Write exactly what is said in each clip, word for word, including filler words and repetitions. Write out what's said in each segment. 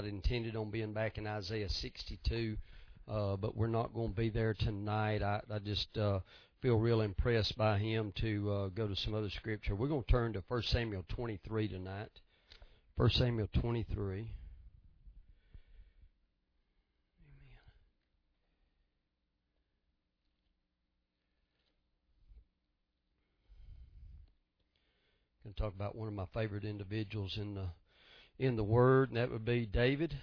intended on being back in Isaiah sixty-two, uh, but we're not going to be there tonight. I, I just uh, feel real impressed by him to uh, go to some other scripture. We're going to turn to First Samuel twenty-three tonight. First Samuel twenty-three. Going to talk about one of my favorite individuals in the in the Word, and that would be David.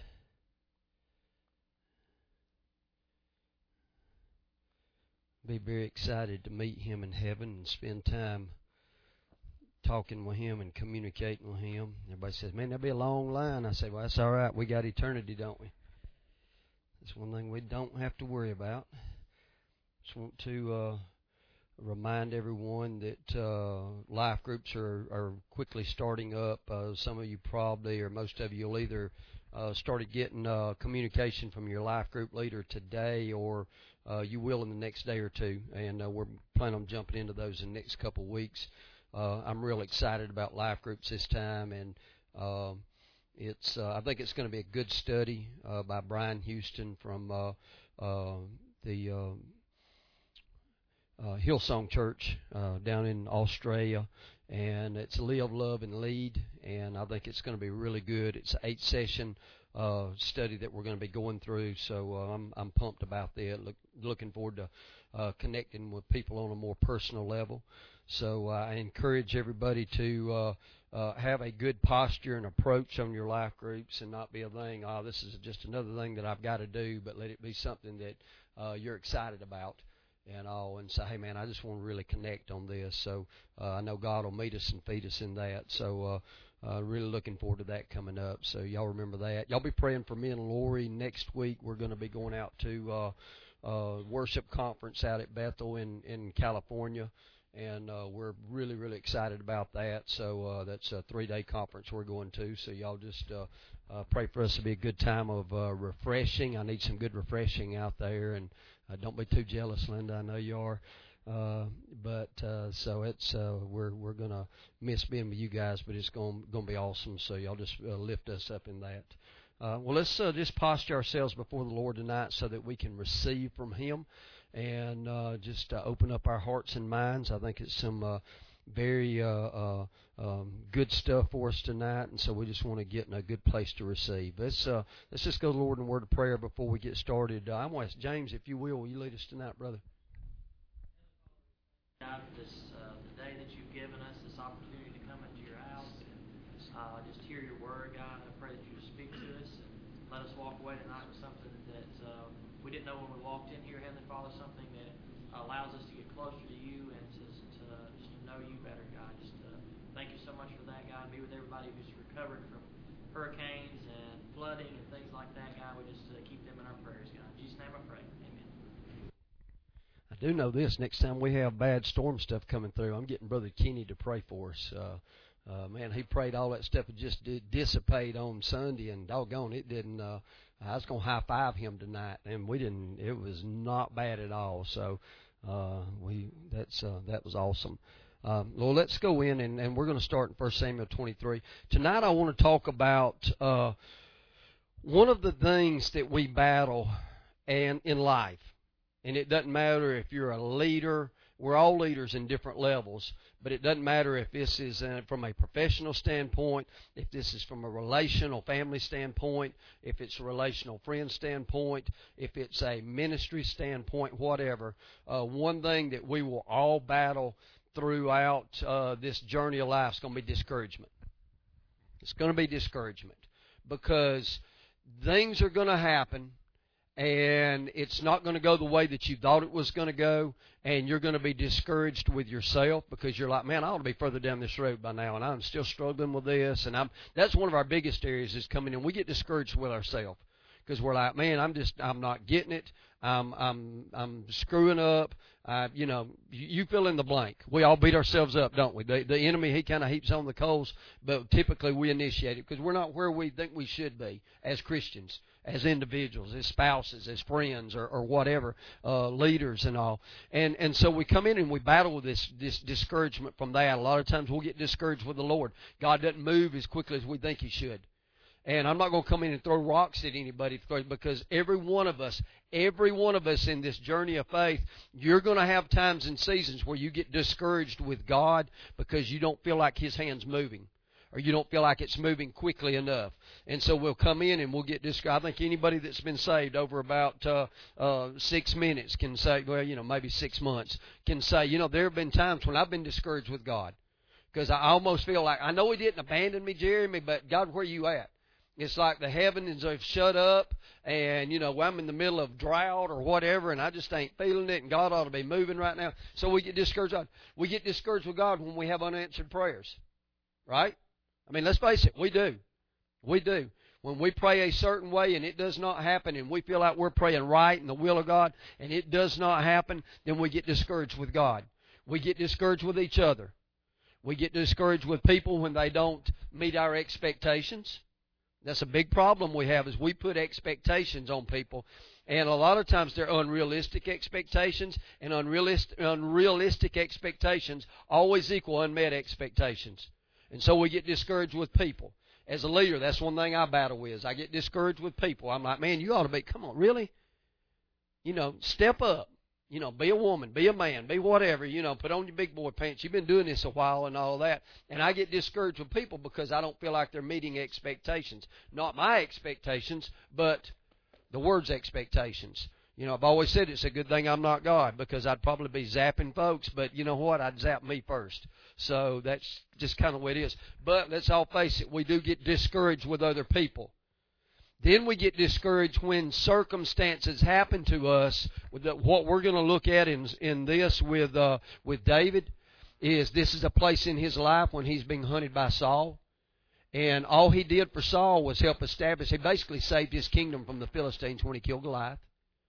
Be very excited to meet him in heaven and spend time talking with him and communicating with him. Everybody says, man, that'll be a long line. I say, well, that's all right. We got eternity, don't we? That's one thing we don't have to worry about. Just want to uh, remind everyone that uh, life groups are, are quickly starting up. Uh, some of you probably, or most of you will either uh, started getting uh, communication from your life group leader today, or uh, you will in the next day or two. And uh, we're planning on jumping into those in the next couple of weeks. Uh, I'm real excited about life groups this time, and uh, it's uh, I think it's going to be a good study uh, by Brian Houston from uh, uh, the uh, Uh, Hillsong Church uh, down in Australia, and it's Live, Love, and Lead, and I think it's going to be really good. It's an eight-session uh, study that we're going to be going through, so uh, I'm I'm pumped about that. Look, looking forward to uh, connecting with people on a more personal level. So uh, I encourage everybody to uh, uh, have a good posture and approach on your life groups, and not be a thing, oh, this is just another thing that I've got to do, but let it be something that uh, you're excited about. And all, and say, hey, man, I just want to really connect on this. So uh, I know God will meet us and feed us in that. So uh, uh, really looking forward to that coming up. So y'all remember that. Y'all be praying for me and Lori. Next week we're going to be going out to uh, uh, worship conference out at Bethel in, in California. And uh, we're really, really excited about that. So uh, that's a three-day conference we're going to. So y'all just uh, uh, pray for us to be a good time of uh, refreshing. I need some good refreshing out there. And Uh, don't be too jealous, Linda. I know you are. Uh, but uh, so it's uh, we're we're gonna miss being with you guys, but it's going gonna be awesome. So y'all just uh, lift us up in that. Uh, well, let's uh, just posture ourselves before the Lord tonight so that we can receive from Him, and uh, just uh, open up our hearts and minds. I think it's some uh, very uh, uh, um, good stuff for us tonight, and so we just want to get in a good place to receive. Let's uh, let's just go to the Lord in a word of prayer before we get started. Uh, I'm going to ask James, if you will, will you lead us tonight, brother? God, this uh, the day that you've given us, this opportunity to come into your house and uh, just hear your word, God. I pray that you just speak to us and let us walk away tonight with something that uh, we didn't know when we walked in here, Heavenly Father, something that allows us to get closer to you and to, to just to know you better, God. Just uh, thank you so much for that, God. Be with everybody who's recovered from hurricanes and flooding and things like that, God. We just uh, keep them in our prayers, God. In Jesus' name I pray. Amen. I do know this. Next time we have bad storm stuff coming through, I'm getting Brother Kenny to pray for us. Uh, uh, man, he prayed all that stuff would just did dissipate on Sunday, and doggone, it didn't. Uh, I was going to high-five him tonight, and we didn't. It was not bad at all. So uh, we that's uh, that was awesome. Um, well, let's go in, and, and we're going to start in First Samuel twenty-three. Tonight I want to talk about uh, one of the things that we battle and in life. And it doesn't matter if you're a leader. We're all leaders in different levels. But it doesn't matter if this is uh, from a professional standpoint, if this is from a relational family standpoint, if it's a relational friend standpoint, if it's a ministry standpoint, whatever. Uh, one thing that we will all battle throughout uh, this journey of life is going to be discouragement. It's going to be discouragement because things are going to happen, and it's not going to go the way that you thought it was going to go, and you're going to be discouraged with yourself because you're like, man, I ought to be further down this road by now, and I'm still struggling with this. And I'm that's one of our biggest areas is coming in. We get discouraged with ourselves because we're like, man, I'm just I'm not getting it. I'm I'm I'm screwing up. Uh, you know, you, you fill in the blank. We all beat ourselves up, don't we? The, the enemy, he kind of heaps on the coals, but typically we initiate it because we're not where we think we should be as Christians, as individuals, as spouses, as friends, or, or whatever, uh, leaders and all. And and so we come in and we battle with this, this discouragement from that. A lot of times we'll get discouraged with the Lord. God doesn't move as quickly as we think He should. And I'm not going to come in and throw rocks at anybody, because every one of us, every one of us in this journey of faith, you're going to have times and seasons where you get discouraged with God because you don't feel like His hand's moving, or you don't feel like it's moving quickly enough. And so we'll come in and we'll get discouraged. I think anybody that's been saved over about uh, uh, six minutes can say, well, you know, maybe six months, can say, you know, there have been times when I've been discouraged with God, because I almost feel like, I know He didn't abandon me, Jeremy, but God, where you at? It's like the heavens have shut up, and, you know, I'm in the middle of drought or whatever, and I just ain't feeling it, and God ought to be moving right now. So we get discouraged. We get discouraged with God when we have unanswered prayers, right? I mean, let's face it, we do. We do. When we pray a certain way and it does not happen, and we feel like we're praying right in the will of God, and it does not happen, then we get discouraged with God. We get discouraged with each other. We get discouraged with people when they don't meet our expectations. That's a big problem we have, is we put expectations on people. And a lot of times they're unrealistic expectations, and unrealistic, unrealistic expectations always equal unmet expectations. And so we get discouraged with people. As a leader, that's one thing I battle with. I get discouraged with people. I'm like, man, you ought to be, come on, really? You know, step up. You know, be a woman, be a man, be whatever, you know, put on your big boy pants. You've been doing this a while and all that. And I get discouraged with people because I don't feel like they're meeting expectations. Not my expectations, but the Word's expectations. You know, I've always said it's a good thing I'm not God, because I'd probably be zapping folks, but you know what? I'd zap me first. So that's just kind of what it is. But let's all face it, we do get discouraged with other people. Then we get discouraged when circumstances happen to us. What we're going to look at in in this with uh, with David is, this is a place in his life when he's being hunted by Saul. And all he did for Saul was help establish, he basically saved his kingdom from the Philistines when he killed Goliath.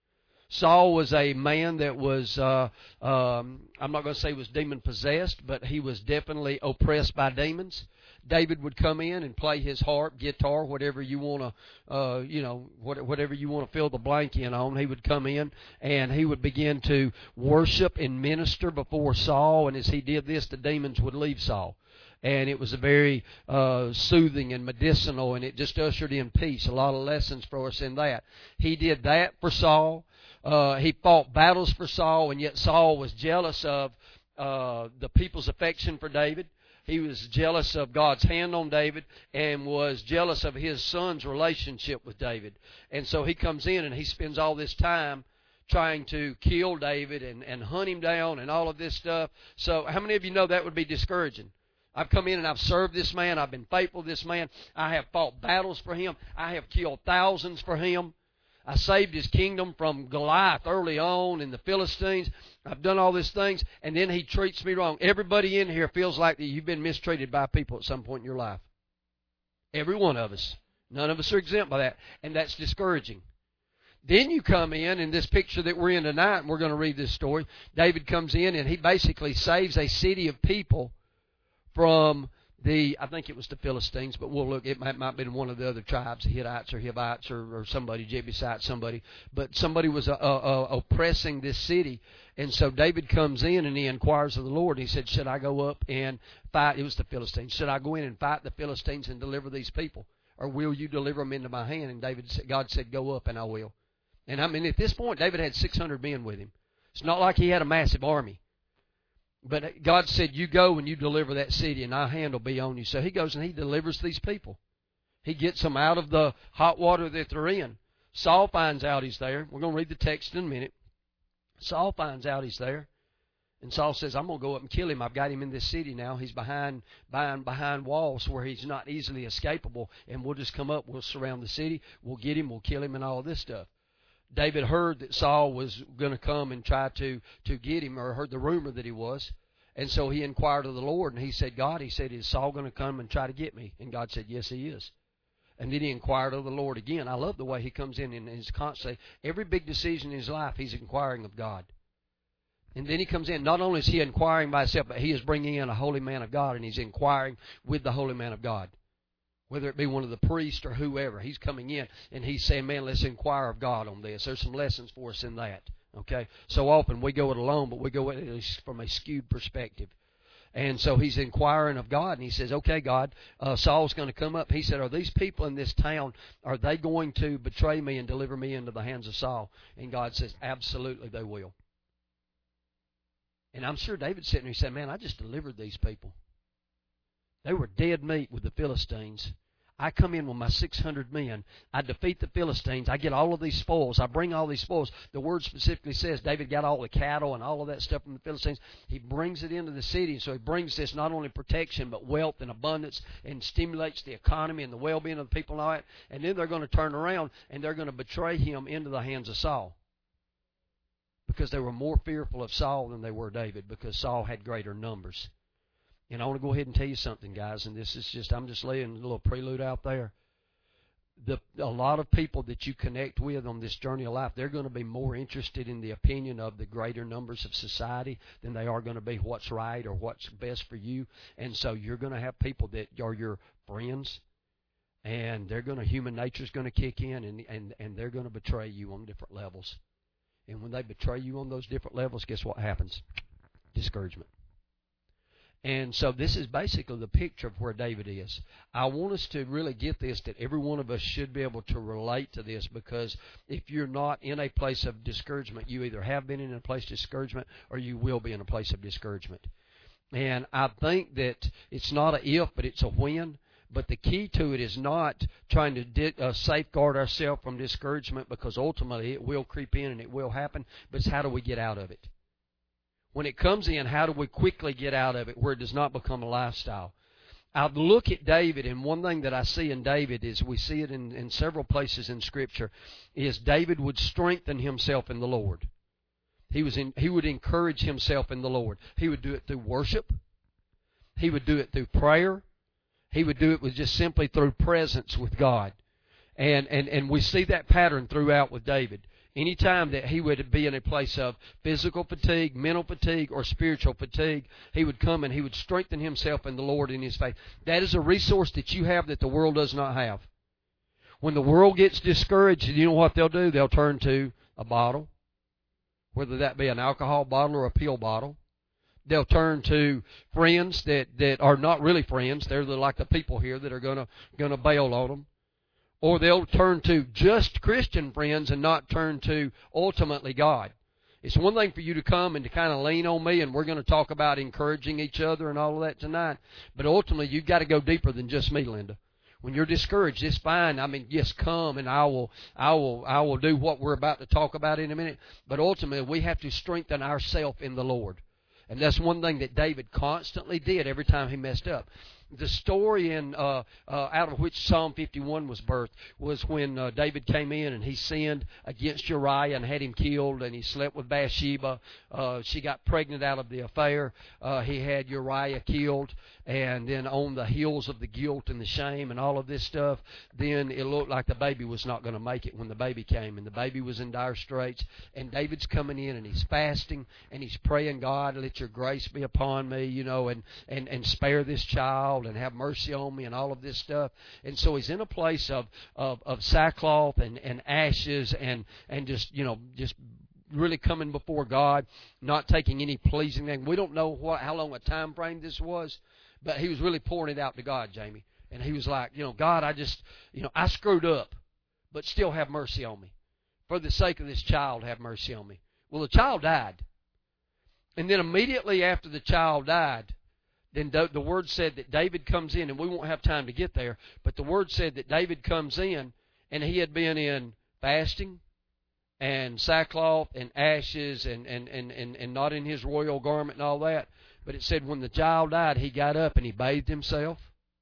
Saul was a man that was, uh, um, I'm not going to say was demon-possessed, but he was definitely oppressed by demons. David would come in and play his harp, guitar, whatever you want to, uh, you know, whatever you want to fill the blank in on. He would come in and he would begin to worship and minister before Saul. And as he did this, the demons would leave Saul. And it was a very uh, soothing and medicinal, and it just ushered in peace. A lot of lessons for us in that. He did that for Saul. Uh, he fought battles for Saul, and yet Saul was jealous of uh, the people's affection for David. He was jealous of God's hand on David, and was jealous of his son's relationship with David. And so he comes in and he spends all this time trying to kill David and, and hunt him down and all of this stuff. So how many of you know that would be discouraging? I've come in and I've served this man. I've been faithful to this man. I have fought battles for him. I have killed thousands for him. I saved his kingdom from Goliath early on and the Philistines. I've done all these things, and then he treats me wrong. Everybody in here feels like that you've been mistreated by people at some point in your life. Every one of us. None of us are exempt by that, and that's discouraging. Then you come in, in this picture that we're in tonight, and we're going to read this story. David comes in, and he basically saves a city of people from the, I think it was the Philistines, but we'll look, it might, might have been one of the other tribes, the Hittites or Hivites or, or somebody, Jebusites, somebody. But somebody was uh, uh, oppressing this city. And so David comes in and he inquires of the Lord. And he said, should I go up and fight? It was the Philistines. Should I go in and fight the Philistines and deliver these people? Or will you deliver them into my hand? And David said, God said, go up and I will. And I mean, at this point, David had six hundred men with him. It's not like he had a massive army. But God said, you go and you deliver that city, and our hand will be on you. So he goes and he delivers these people. He gets them out of the hot water that they're in. Saul finds out he's there. We're going to read the text in a minute. Saul finds out he's there. And Saul says, I'm going to go up and kill him. I've got him in this city now. He's behind, behind, behind walls where he's not easily escapable. And we'll just come up. We'll surround the city. We'll get him. We'll kill him and all this stuff. David heard that Saul was going to come and try to, to get him, or heard the rumor that he was. And so he inquired of the Lord, and he said, God, he said, is Saul going to come and try to get me? And God said, yes, he is. And then he inquired of the Lord again. I love the way he comes in and is constantly, every big decision in his life, he's inquiring of God. And then he comes in, not only is he inquiring by himself, but he is bringing in a holy man of God, and he's inquiring with the holy man of God. Whether it be one of the priests or whoever, he's coming in and he's saying, man, let's inquire of God on this. There's some lessons for us in that. Okay? So often we go it alone, but we go it from a skewed perspective. And so he's inquiring of God, and he says, okay, God, uh, Saul's going to come up. He said, are these people in this town, are they going to betray me and deliver me into the hands of Saul? And God says, absolutely they will. And I'm sure David's sitting there, he said, man, I just delivered these people. They were dead meat with the Philistines. I come in with my six hundred men. I defeat the Philistines. I get all of these spoils. I bring all these spoils. The word specifically says David got all the cattle and all of that stuff from the Philistines. He brings it into the city. So he brings this not only protection but wealth and abundance, and stimulates the economy and the well-being of the people and all that. And then they're going to turn around and they're going to betray him into the hands of Saul. Because they were more fearful of Saul than they were David, because Saul had greater numbers. And I want to go ahead and tell you something, guys, and this is just, I'm just laying a little prelude out there. The, a lot of people that you connect with on this journey of life, they're going to be more interested in the opinion of the greater numbers of society than they are going to be what's right or what's best for you. And so you're going to have people that are your friends, and they're going to, human nature's going to kick in, and, and, and they're going to betray you on different levels. And when they betray you on those different levels, guess what happens? Discouragement. And so this is basically the picture of where David is. I want us to really get this, that every one of us should be able to relate to this, because if you're not in a place of discouragement, you either have been in a place of discouragement or you will be in a place of discouragement. And I think that it's not a if, but it's a when. But the key to it is not trying to di- uh, safeguard ourselves from discouragement, because ultimately it will creep in and it will happen, but it's how do we get out of it? When it comes in, how do we quickly get out of it where it does not become a lifestyle? I look at David, and one thing that I see in David is, we see it in, in several places in Scripture, is David would strengthen himself in the Lord. He was in, he would encourage himself in the Lord. He would do it through worship. He would do it through prayer. He would do it with just simply through presence with God. And, and, and we see that pattern throughout with David. Anytime that he would be in a place of physical fatigue, mental fatigue, or spiritual fatigue, he would come and he would strengthen himself in the Lord in his faith. That is a resource that you have that the world does not have. When the world gets discouraged, you know what they'll do? They'll turn to a bottle, whether that be an alcohol bottle or a pill bottle. They'll turn to friends that, that are not really friends. They're like the people here that are going to going to bail on them. Or they'll turn to just Christian friends and not turn to ultimately God. It's one thing for you to come and to kind of lean on me, and we're going to talk about encouraging each other and all of that tonight. But ultimately, you've got to go deeper than just me, Linda. When you're discouraged, it's fine. I mean, yes, come and I will, I will, I will do what we're about to talk about in a minute. But ultimately, we have to strengthen ourselves in the Lord. And that's one thing that David constantly did every time he messed up. The story in uh, uh, out of which Psalm fifty-one was birthed was when uh, David came in and he sinned against Uriah and had him killed, and he slept with Bathsheba. Uh, she got pregnant out of the affair. Uh, he had Uriah killed, and then on the heels of the guilt and the shame and all of this stuff, then it looked like the baby was not going to make it when the baby came, and the baby was in dire straits. And David's coming in and he's fasting and he's praying, God, let your grace be upon me, you know, and, and, and spare this child and have mercy on me and all of this stuff. And so he's in a place of, of, of sackcloth and, and ashes and, and just, you know, just really coming before God, not taking any pleasing thing. We don't know what how long a time frame this was, but he was really pouring it out to God, Jamie. And he was like, you know, God, I just, you know, I screwed up, but still have mercy on me. For the sake of this child, have mercy on me. Well, the child died. And then immediately after the child died, then the word said that David comes in, and we won't have time to get there, but the word said that David comes in, and he had been in fasting and sackcloth and ashes and, and, and, and, and not in his royal garment and all that. But it said when the child died, he got up and he bathed himself,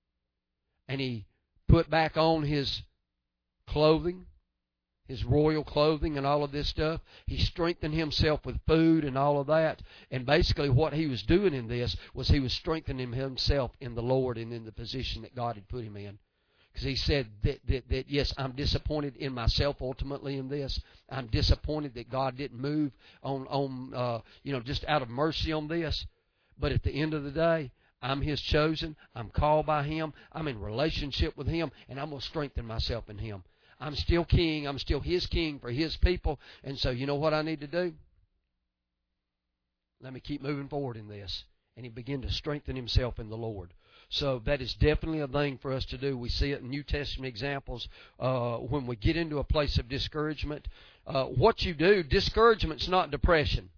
and he put back on his clothing, his royal clothing and all of this stuff. He strengthened himself with food and all of that. And basically what he was doing in this was he was strengthening himself in the Lord and in the position that God had put him in. Because he said that, that, that, yes, I'm disappointed in myself ultimately in this. I'm disappointed that God didn't move on, on uh, you know, just out of mercy on this. But at the end of the day, I'm His chosen. I'm called by Him. I'm in relationship with Him, and I'm going to strengthen myself in Him. I'm still king. I'm still His king for His people. And so you know what I need to do? Let me keep moving forward in this. and he began to strengthen himself in the Lord. So that is definitely a thing for us to do. We see it in New Testament examples. Uh, when we get into a place of discouragement, uh, what you do, discouragement's not depression.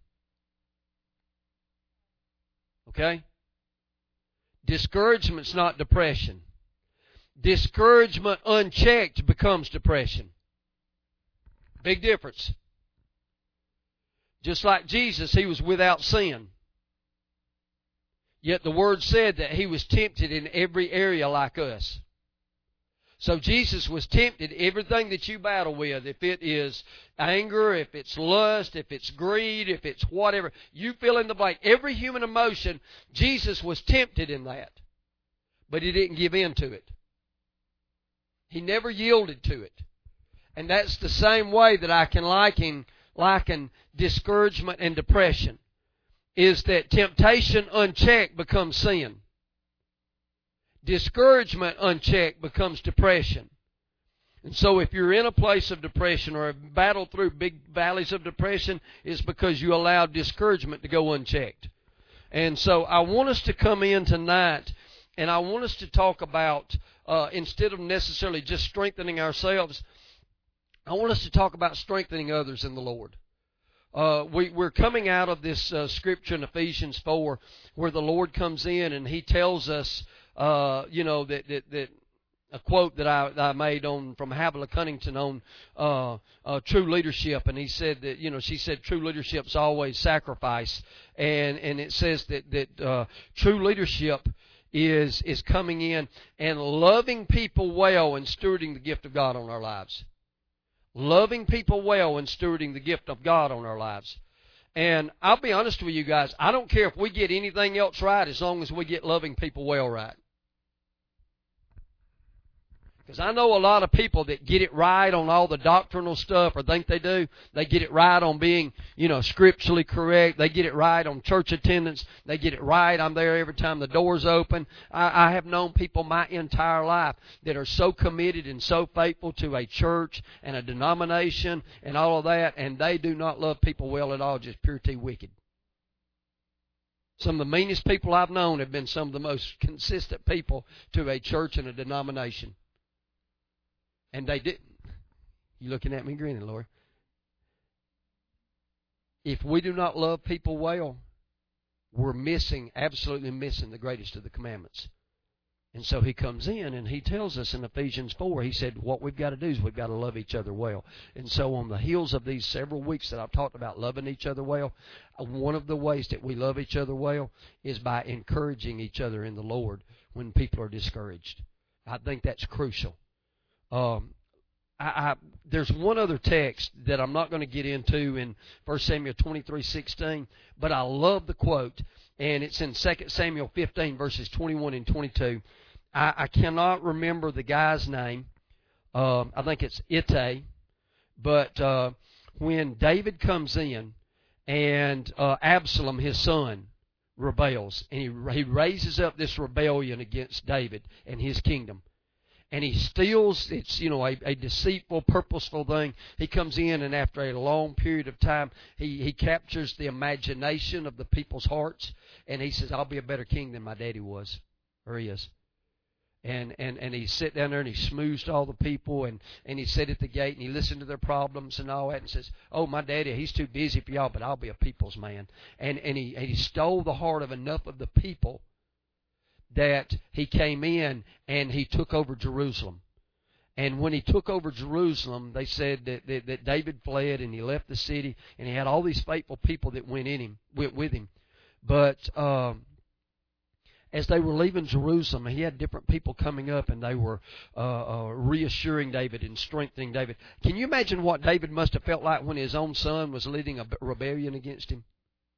Okay? Discouragement's not depression. Discouragement unchecked becomes depression. Big difference. Just like Jesus, he was without sin. Yet the Word said that he was tempted in every area like us. So Jesus was tempted. Everything that you battle with, if it is anger, if it's lust, if it's greed, if it's whatever, you fill in the blank. Every human emotion, Jesus was tempted in that. But he didn't give in to it. He never yielded to it. And that's the same way that I can liken, liken discouragement and depression. Is that temptation unchecked becomes sin. Discouragement unchecked becomes depression. And so if you're in a place of depression or have battled through big valleys of depression, it's because you allowed discouragement to go unchecked. And so I want us to come in tonight and I want us to talk about, uh, instead of necessarily just strengthening ourselves, I want us to talk about strengthening others in the Lord. Uh, we, we're coming out of this uh, scripture in Ephesians four where the Lord comes in and He tells us, uh, you know, that, that, that a quote that I, that I made on from Havilah Cunnington on uh, uh, true leadership, and he said that, you know, she said true leadership's always sacrifice, and and it says that that uh, true leadership is is coming in and loving people well and stewarding the gift of God on our lives. Loving people well and stewarding the gift of God on our lives. And I'll be honest with you guys, I don't care if we get anything else right as long as we get loving people well right. Because I know a lot of people that get it right on all the doctrinal stuff, or think they do. They get it right on being, you know, scripturally correct. They get it right on church attendance. They get it right. I'm there every time the door's open. I, I have known people my entire life that are so committed and so faithful to a church and a denomination and all of that, and they do not love people well at all, just pure T wicked. Some of the meanest people I've known have been some of the most consistent people to a church and a denomination. And they didn't. You looking at me grinning, Lord. If we do not love people well, we're missing, absolutely missing the greatest of the commandments. And so He comes in and He tells us in Ephesians four, He said what we've got to do is we've got to love each other well. And so on the heels of these several weeks that I've talked about loving each other well, one of the ways that we love each other well is by encouraging each other in the Lord when people are discouraged. I think that's crucial. Um, I, I, there's one other text that I'm not going to get into in First Samuel twenty-three sixteen, but I love the quote, and it's in Second Samuel fifteen, verses twenty-one and twenty-two. I, I cannot remember the guy's name. Um, I think it's Ittai. But uh, when David comes in and uh, Absalom, his son, rebels, and he, he raises up this rebellion against David and his kingdom. And he steals, it's, you know, a, a deceitful, purposeful thing. He comes in, and after a long period of time, he, he captures the imagination of the people's hearts. And he says, I'll be a better king than my daddy was, or he is. And, and, and he sat down there, and he smoozed all the people, and, and he sat at the gate, and he listened to their problems and all that, and says, oh, my daddy, he's too busy for y'all, but I'll be a people's man. And, and, he, and he stole the heart of enough of the people that he came in and he took over Jerusalem. And when he took over Jerusalem, they said that, that, that David fled and he left the city, and he had all these faithful people that went in him, went with him. But um, as they were leaving Jerusalem, he had different people coming up, and they were uh, uh, reassuring David and strengthening David. Can you imagine what David must have felt like when his own son was leading a rebellion against him?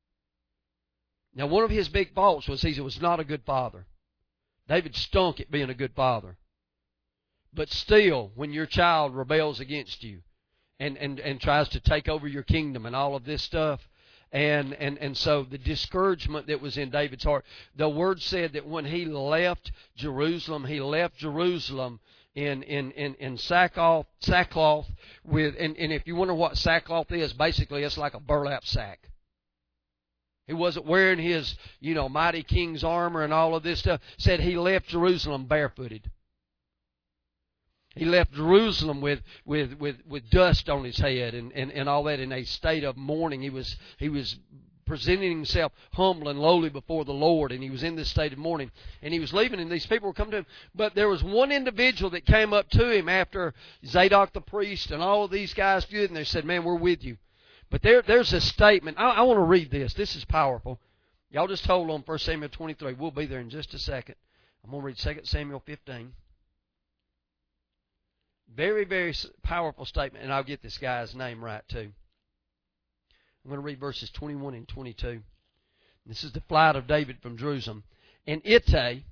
Now, one of his big faults was he was not a good father. David stunk at being a good father. But still, when your child rebels against you and, and, and tries to take over your kingdom and all of this stuff, and, and, and so the discouragement that was in David's heart, the Word said that when he left Jerusalem, he left Jerusalem in, in, in, in sackcloth, sackcloth with, and, and if you wonder what sackcloth is, basically it's like a burlap sack. He wasn't wearing his, you know, mighty king's armor and all of this stuff. Said he left Jerusalem barefooted. He left Jerusalem with, with, with, with dust on his head and, and, and all that in a state of mourning. He was, he was presenting himself humble and lowly before the Lord, and he was in this state of mourning. And he was leaving, and these people were coming to him. But there was one individual that came up to him after Zadok the priest and all of these guys did, and they said, man, we're with you. But there, there's a statement. I, I want to read this. This is powerful. Y'all just hold on First Samuel twenty-three. We'll be there in just a second. I'm going to read Second Samuel fifteen. Very, very powerful statement, and I'll get this guy's name right too. I'm going to read verses twenty-one and twenty-two. This is the flight of David from Jerusalem. And Ittai,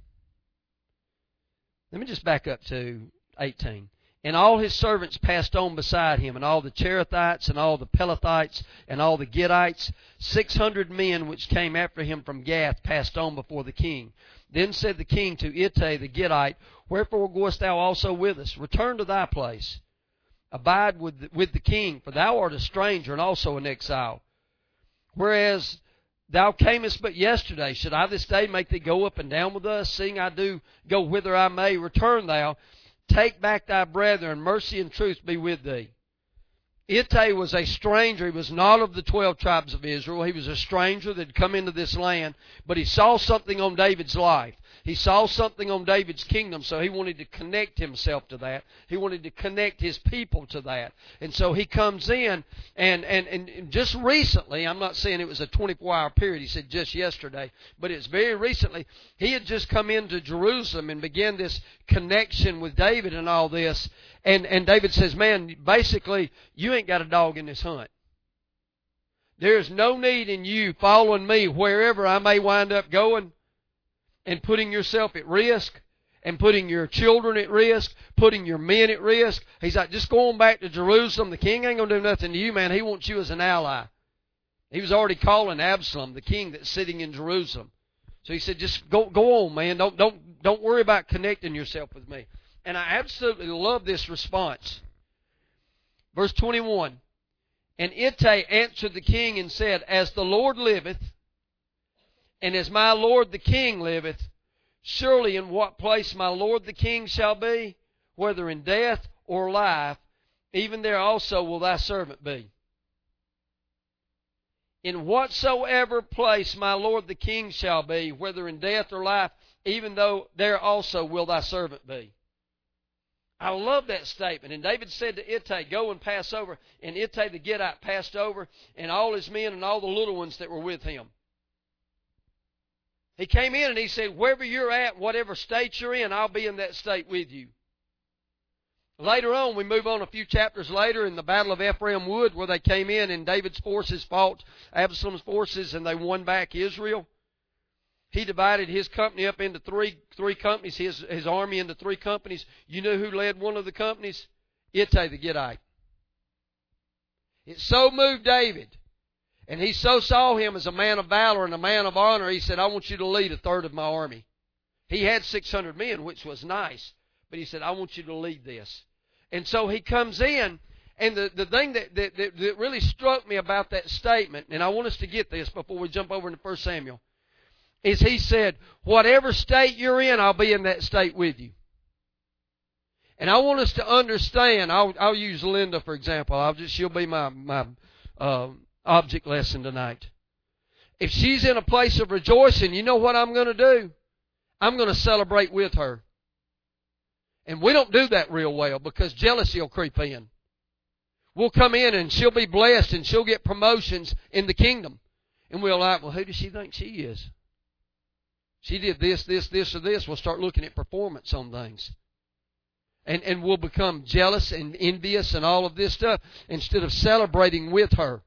let me just back up to eighteen. And all his servants passed on beside him, and all the Cherethites, and all the Pelethites, and all the Gittites, six hundred men which came after him from Gath passed on before the king. Then said the king to Ittai the Gittite, wherefore goest thou also with us? Return to thy place. Abide with the, with the king, for thou art a stranger and also an exile. Whereas thou camest but yesterday, should I this day make thee go up and down with us, seeing I do go whither I may? Return thou, take back thy brethren, mercy and truth be with thee. Ittai was a stranger. He was not of the twelve tribes of Israel. He was a stranger that had come into this land. But he saw something on David's life. He saw something on David's kingdom, so he wanted to connect himself to that. He wanted to connect his people to that. And so he comes in, and, and, and just recently, I'm not saying it was a twenty-four hour period, he said just yesterday, but it's very recently, he had just come into Jerusalem and began this connection with David and all this. And, and David says, man, basically, you ain't got a dog in this hunt. There's no need in you following me wherever I may wind up going and putting yourself at risk and putting your children at risk, putting your men at risk. He's like, just go on back to Jerusalem. The king ain't going to do nothing to you, man. He wants you as an ally. He was already calling Absalom, the king that's sitting in Jerusalem. So he said, just go, go on, man. Don't, don't, don't worry about connecting yourself with me. And I absolutely love this response. Verse twenty-one. And Ittai answered the king and said, as the Lord liveth, and as my lord the king liveth, surely in what place my lord the king shall be, whether in death or life, even there also will thy servant be. In whatsoever place my lord the king shall be, whether in death or life, even though there also will thy servant be. I love that statement. And David said to Ittai, go and pass over. And Ittai the Gittite passed over, and all his men and all the little ones that were with him. He came in and he said, wherever you're at, whatever state you're in, I'll be in that state with you. Later on, we move on a few chapters later in the Battle of Ephraim Wood, where they came in and David's forces fought Absalom's forces and they won back Israel. He divided his company up into three three companies, his, his army into three companies. You know who led one of the companies? Ittai the Gittite. It so moved David, and he so saw him as a man of valor and a man of honor, he said, I want you to lead a third of my army. He had six hundred men, which was nice, but he said, I want you to lead this. And so he comes in, and the, the thing that, that, that really struck me about that statement, and I want us to get this before we jump over into First Samuel, is he said, whatever state you're in, I'll be in that state with you. And I want us to understand, I'll, I'll use Linda for example. I'll just, she'll be my, my uh, object lesson tonight. If she's in a place of rejoicing, you know what I'm going to do? I'm going to celebrate with her. And we don't do that real well because jealousy will creep in. We'll come in and she'll be blessed and she'll get promotions in the kingdom. And we'll like, well, who does she think she is? She did this, this, this, or this. We'll start looking at performance on things. And, and we'll become jealous and envious and all of this stuff instead of celebrating with her.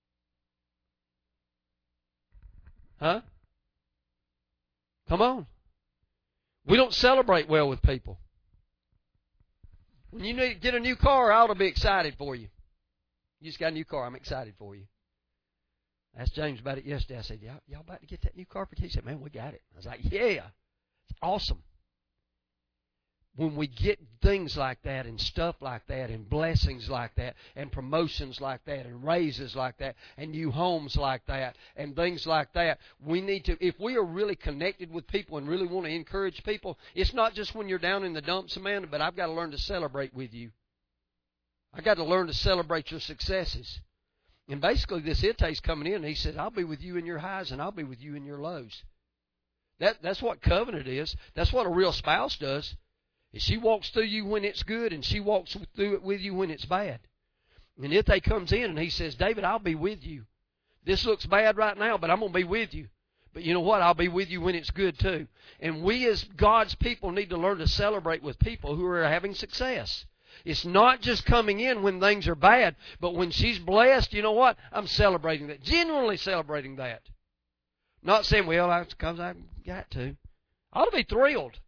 Huh? Come on. We don't celebrate well with people. When you need to get a new car, I ought to be excited for you. You just got a new car. I'm excited for you. I asked James about it yesterday. I said, y'all, y'all about to get that new car? He said, man, we got it. I was like, yeah, it's awesome. when we get things like that and stuff like that and blessings like that and promotions like that and raises like that and new homes like that and things like that, we need to, if we are really connected with people and really want to encourage people, it's not just when you're down in the dumps, Amanda, but I've got to learn to celebrate with you. I've got to learn to celebrate your successes. And basically this Itay's coming in and he said, I'll be with you in your highs and I'll be with you in your lows. That, that's what covenant is. That's what a real spouse does. She walks through you when it's good, and she walks through it with you when it's bad. And Itay comes in, and he says, David, I'll be with you. This looks bad right now, but I'm going to be with you. But you know what? I'll be with you when it's good, too. And we as God's people need to learn to celebrate with people who are having success. It's not just coming in when things are bad, but when she's blessed, you know what? I'm celebrating that. Genuinely celebrating that. Not saying, well, that's because I've got to. I ought to be thrilled.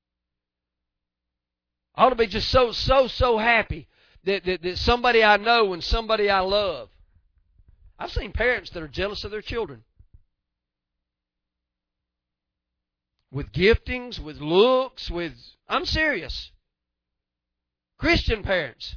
I ought to be just so, so, so happy that, that, that somebody I know and somebody I love. I've seen parents that are jealous of their children. With giftings, with looks, with... I'm serious. Christian parents.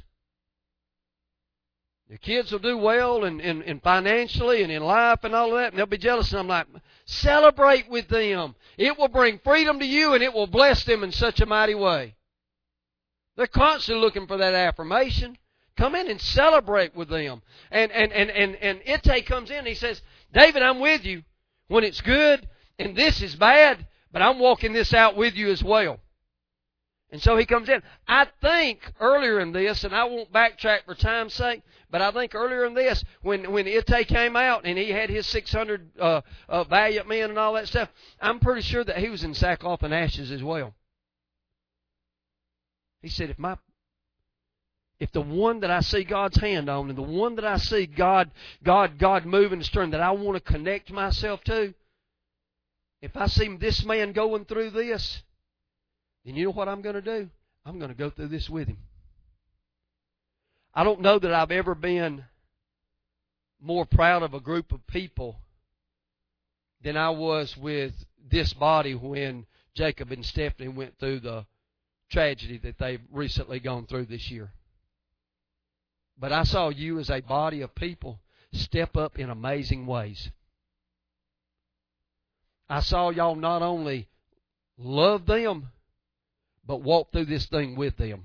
Their kids will do well and, and, and financially and in life and all of that, and they'll be jealous. And I'm like, celebrate with them. It will bring freedom to you, and it will bless them in such a mighty way. They're constantly looking for that affirmation. Come in and celebrate with them. And and and and, and Itay comes in and he says, David, I'm with you when it's good and this is bad, but I'm walking this out with you as well. And so he comes in. I think earlier in this, and I won't backtrack for time's sake, but I think earlier in this, when, when Itay came out and he had his six hundred uh, uh, valiant men and all that stuff, I'm pretty sure that he was in sackcloth and ashes as well. He said, if my, if the one that I see God's hand on and the one that I see God, God, God moving and stirring that I want to connect myself to, if I see this man going through this, then you know what I'm going to do? I'm going to go through this with him. I don't know that I've ever been more proud of a group of people than I was with this body when Jacob and Stephanie went through the tragedy that they've recently gone through this year. But I saw you as a body of people step up in amazing ways. I saw y'all not only love them, but walk through this thing with them.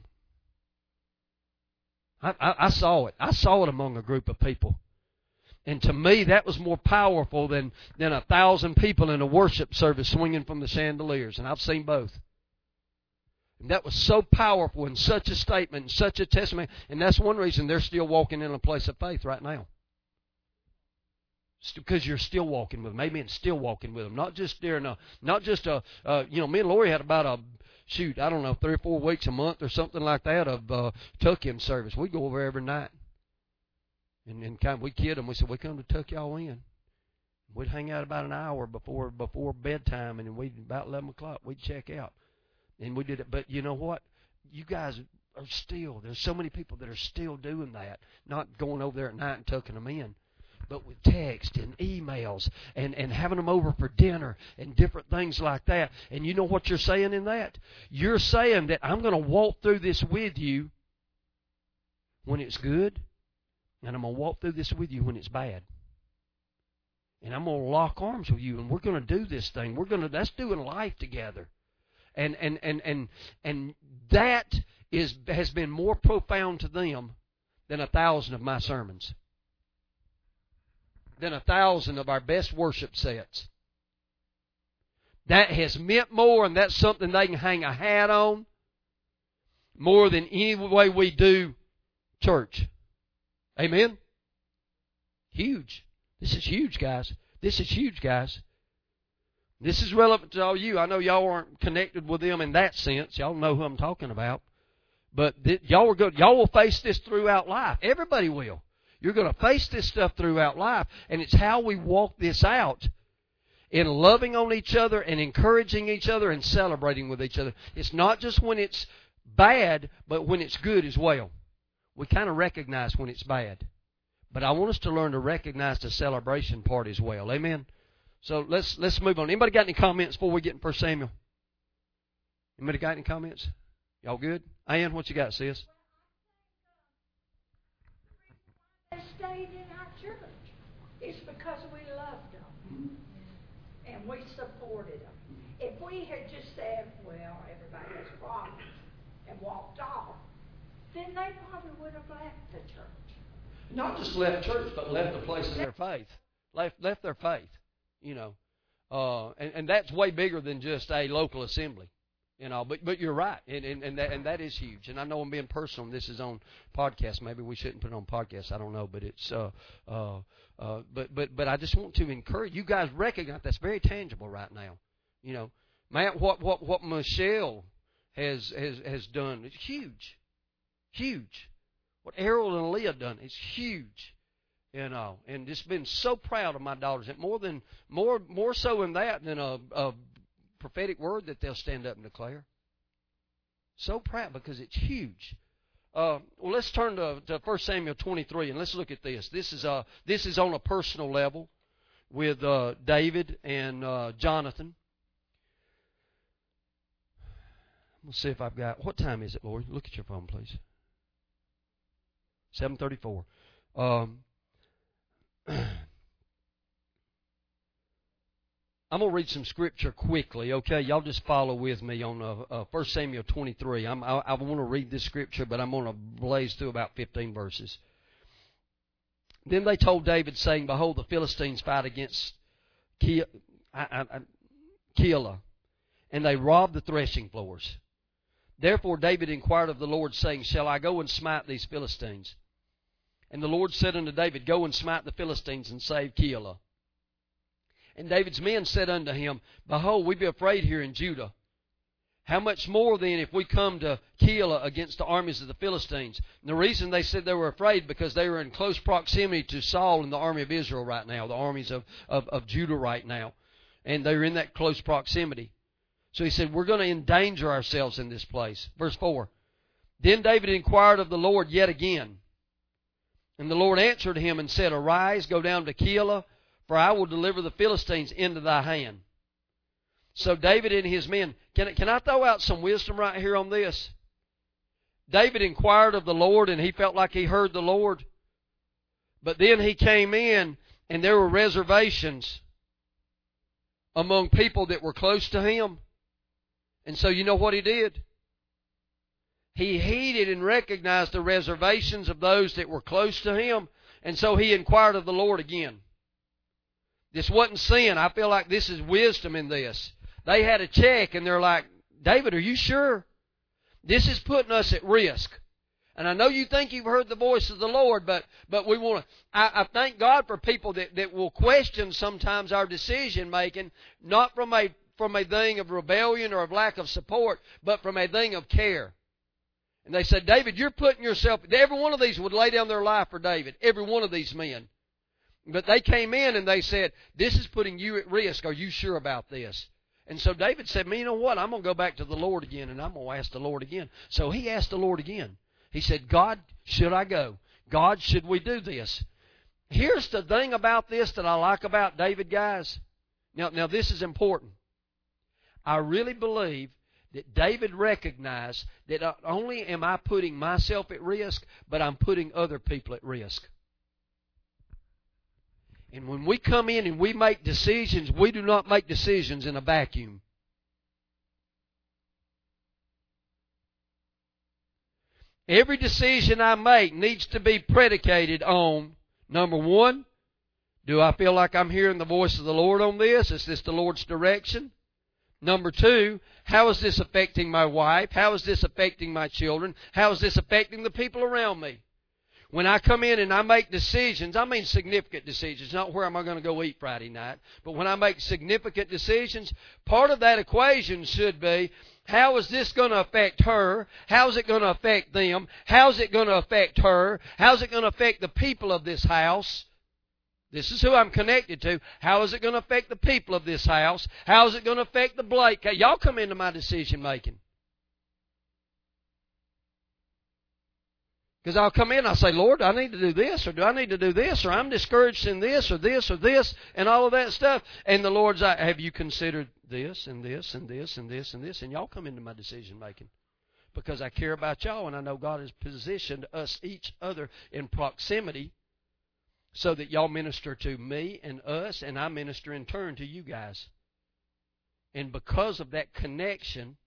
I, I, I saw it. I saw it among a group of people. And to me, that was more powerful than, than a thousand people in a worship service swinging from the chandeliers. And I've seen both. And that was so powerful and such a statement and such a testimony. And that's one reason they're still walking in a place of faith right now. It's because you're still walking with them. Amen. Still walking with them. Not just during a, not just a, uh, you know, me and Lori had about a, shoot, I don't know, three or four weeks a month or something like that of uh, tuck-in service. We go over every night. And, and kind of, we kid them. We said, we come to tuck y'all in. We'd hang out about an hour before before bedtime, and we'd about eleven o'clock, we'd check out. And we did it. But you know what? You guys are still, there's so many people that are still doing that. Not going over there at night and tucking them in. But with text and emails and, and having them over for dinner and different things like that. And you know what you're saying in that? You're saying that I'm going to walk through this with you when it's good. And I'm going to walk through this with you when it's bad. And I'm going to lock arms with you. And we're going to do this thing. We're going to, that's doing life together. And and, and, and and that is has been more profound to them than a thousand of my sermons. Than a thousand of our best worship sets. That has meant more, and that's something they can hang a hat on more than any way we do church. Amen? Huge. This is huge, guys. This is huge, guys. This is relevant to all you. I know y'all aren't connected with them in that sense. Y'all know who I'm talking about. But th- y'all are good. Y'all will face this throughout life. Everybody will. You're going to face this stuff throughout life. And it's how we walk this out in loving on each other and encouraging each other and celebrating with each other. It's not just when it's bad, but when it's good as well. We kind of recognize when it's bad. But I want us to learn to recognize the celebration part as well. Amen? So let's let's move on. Anybody got any comments before we get in First Samuel? Anybody got any comments? Y'all good? Ann, what you got, sis? They stayed in our church. It's because we loved them and we supported them. If we had just said, well, everybody has problems, and walked off, then they probably would have left the church. Not just left church, but left the place of their faith. Left left their faith, you know. Uh, and, and that's way bigger than just a local assembly. You know, but but you're right, and and and that, and that is huge. And I know I'm being personal. This is on podcast. Maybe we shouldn't put it on podcast. I don't know, but it's uh uh uh. But but but I just want to encourage you guys. Recognize that's very tangible right now. You know, Matt, what what what Michelle has has has done is huge, huge. What Errol and Leah done is huge. You know, and just been so proud of my daughters. And more than more more so in that than a. a prophetic word that they'll stand up and declare. So proud because it's huge. Uh, well, let's turn to, to First Samuel twenty-three and let's look at this. This is uh this is on a personal level with uh, David and uh, Jonathan. Let's see if I've got. What time is it, Lord? Look at your phone, please. seven thirty-four. Um, I'm going to read some scripture quickly, okay? Y'all just follow with me on uh, uh, First Samuel twenty-three. I'm, I, I want to read this scripture, but I'm going to blaze through about fifteen verses. Then they told David, saying, behold, the Philistines fight against Keilah, and they robbed the threshing floors. Therefore David inquired of the Lord, saying, shall I go and smite these Philistines? And the Lord said unto David, go and smite the Philistines and save Keilah. And David's men said unto him, behold, we be afraid here in Judah. How much more then if we come to Keilah against the armies of the Philistines? And the reason they said they were afraid, because they were in close proximity to Saul and the army of Israel right now, the armies of, of, of Judah right now. And they were in that close proximity. So he said, we're going to endanger ourselves in this place. Verse four. Then David inquired of the Lord yet again. And the Lord answered him and said, arise, go down to Keilah, for I will deliver the Philistines into thy hand. So David and his men, can, can I throw out some wisdom right here on this? David inquired of the Lord, and he felt like he heard the Lord. But then he came in, and there were reservations among people that were close to him. And so you know what he did? He heeded and recognized the reservations of those that were close to him. And so he inquired of the Lord again. This wasn't sin. I feel like this is wisdom in this. They had a check and they're like, David, are you sure? This is putting us at risk. And I know you think you've heard the voice of the Lord, but but we want to. I, I thank God for people that, that will question sometimes our decision making, not from a from a thing of rebellion or of lack of support, but from a thing of care. And they said, David, you're putting yourself. Every one of these would lay down their life for David. Every one of these men. But they came in and they said, this is putting you at risk. Are you sure about this? And so David said, man, you know what? I'm going to go back to the Lord again, and I'm going to ask the Lord again. So he asked the Lord again. He said, God, should I go? God, should we do this? Here's the thing about this that I like about David, guys. Now, now this is important. I really believe that David recognized that not only am I putting myself at risk, but I'm putting other people at risk. And when we come in and we make decisions, we do not make decisions in a vacuum. Every decision I make needs to be predicated on, number one, do I feel like I'm hearing the voice of the Lord on this? Is this the Lord's direction? Number two, how is this affecting my wife? How is this affecting my children? How is this affecting the people around me? When I come in and I make decisions, I mean significant decisions, not where am I going to go eat Friday night, but when I make significant decisions, part of that equation should be, how is this going to affect her? How is it going to affect them? How is it going to affect her? How is it going to affect the people of this house? This is who I'm connected to. How is it going to affect the people of this house? How is it going to affect the Blake? Y'all come into my decision making. Because I'll come in and I'll say, Lord, I need to do this, or do I need to do this, or I'm discouraged in this, or this, or this, and all of that stuff. And the Lord's like, have you considered this, and this, and this, and this, and this? And y'all come into my decision making. because I care about y'all, and I know God has positioned us each other in proximity so that y'all minister to me and us, and I minister in turn to you guys. And because of that connection,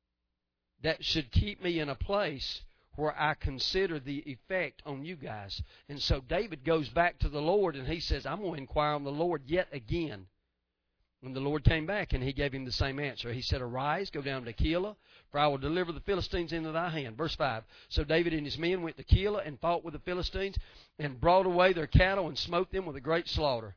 that should keep me in a place where I consider the effect on you guys. And so David goes back to the Lord, and he says, I'm going to inquire on the Lord yet again. And the Lord came back, and he gave him the same answer. He said, Arise, go down to Keilah, for I will deliver the Philistines into thy hand. Verse five. So David and his men went to Keilah and fought with the Philistines and brought away their cattle and smote them with a great slaughter.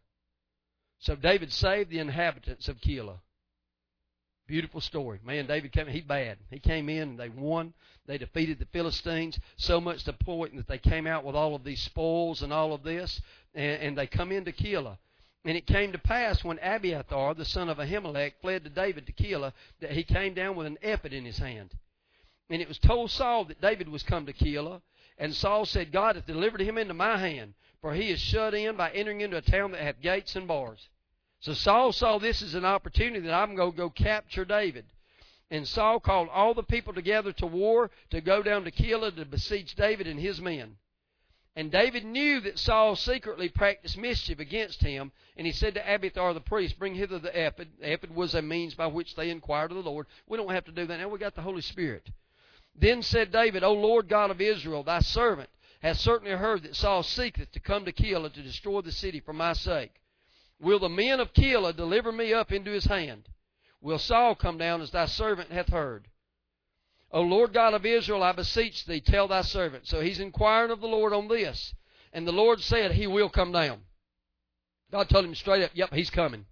So David saved the inhabitants of Keilah. Beautiful story. Man, David came, he bad. He came in and they won. They defeated the Philistines, so much to the point that they came out with all of these spoils and all of this, and, and they come into Keilah. And it came to pass when Abiathar, the son of Ahimelech, fled to David to Keilah, that he came down with an ephod in his hand. And it was told Saul that David was come to Keilah. And Saul said, God hath delivered him into my hand, for he is shut in by entering into a town that hath gates and bars. So Saul saw this as an opportunity that I'm going to go capture David. And Saul called all the people together to war to go down to Keilah to besiege David and his men. And David knew that Saul secretly practiced mischief against him, and he said to Abiathar the priest, Bring hither the ephod. The ephod was a means by which they inquired of the Lord. We don't have to do that now. We got the Holy Spirit. Then said David, O Lord God of Israel, thy servant hath certainly heard that Saul seeketh to come to Keilah to destroy the city for my sake. Will the men of Keilah deliver me up into his hand? Will Saul come down as thy servant hath heard? O Lord God of Israel, I beseech thee, tell thy servant. So he's inquiring of the Lord on this. And the Lord said, he will come down. God told him straight up, yep, he's coming.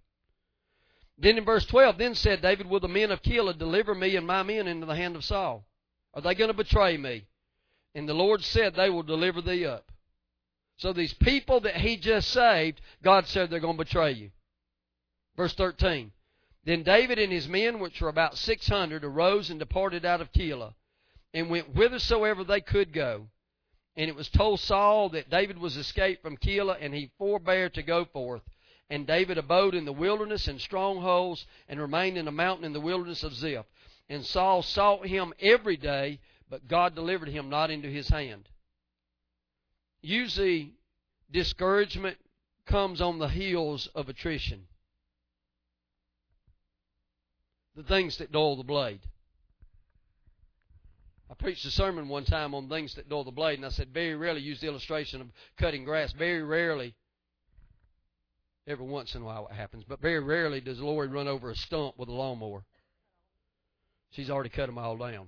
Then in verse twelve, then said David, will the men of Keilah deliver me and my men into the hand of Saul? Are they going to betray me? And the Lord said, they will deliver thee up. So these people that he just saved, God said they're going to betray you. Verse thirteen. Then David and his men, which were about six hundred, arose and departed out of Keilah, and went whithersoever they could go. And it was told Saul that David was escaped from Keilah, and he forbare to go forth. And David abode in the wilderness and strongholds, and remained in a mountain in the wilderness of Ziph. And Saul sought him every day, but God delivered him not into his hand. Usually, discouragement comes on the heels of attrition. The things that dull the blade. I preached a sermon one time on things that dull the blade, and I said very rarely use the illustration of cutting grass. Very rarely, every once in a while it happens, but very rarely does Lori run over a stump with a lawnmower. She's already cut them all down.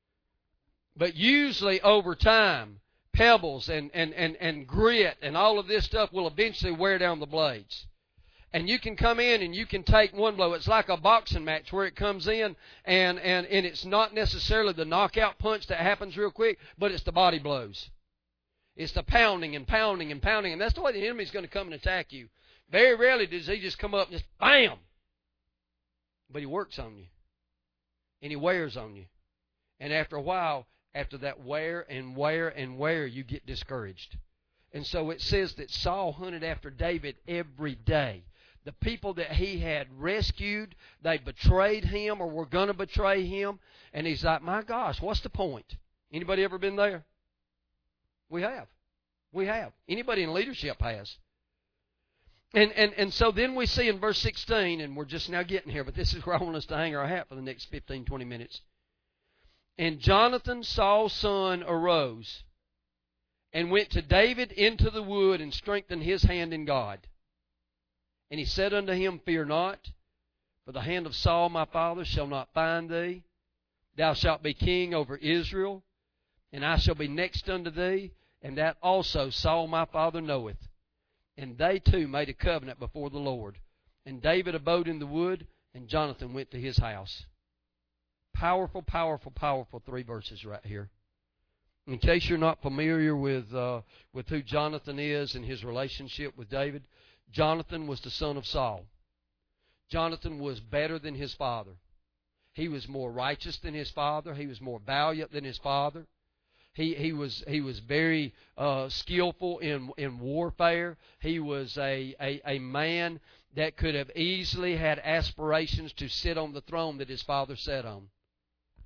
But usually over time, pebbles and, and, and, and grit and all of this stuff will eventually wear down the blades. And you can come in and you can take one blow. It's like a boxing match where it comes in and, and, and it's not necessarily the knockout punch that happens real quick, but it's the body blows. It's the pounding and pounding and pounding. And that's the way the enemy's going to come and attack you. Very rarely does he just come up and just bam. But he works on you. And he wears on you. And after a while, after that wear and wear and wear, you get discouraged. And so it says that Saul hunted after David every day. The people that he had rescued, they betrayed him or were going to betray him. And he's like, my gosh, what's the point? Anybody ever been there? We have. We have. Anybody in leadership has. And, and, and so then we see in verse sixteen, and we're just now getting here, but this is where I want us to hang our hat for the next fifteen, twenty minutes. And Jonathan, Saul's son, arose and went to David into the wood and strengthened his hand in God. And he said unto him, Fear not, for the hand of Saul my father shall not find thee. Thou shalt be king over Israel, and I shall be next unto thee, and that also Saul my father knoweth. And they two made a covenant before the Lord. And David abode in the wood, and Jonathan went to his house. Powerful, powerful, powerful three verses right here. In case you're not familiar with uh, with who Jonathan is and his relationship with David, Jonathan was the son of Saul. Jonathan was better than his father. He was more righteous than his father. He was more valiant than his father. He he was he was very uh, skillful in in warfare. He was a, a a man that could have easily had aspirations to sit on the throne that his father sat on.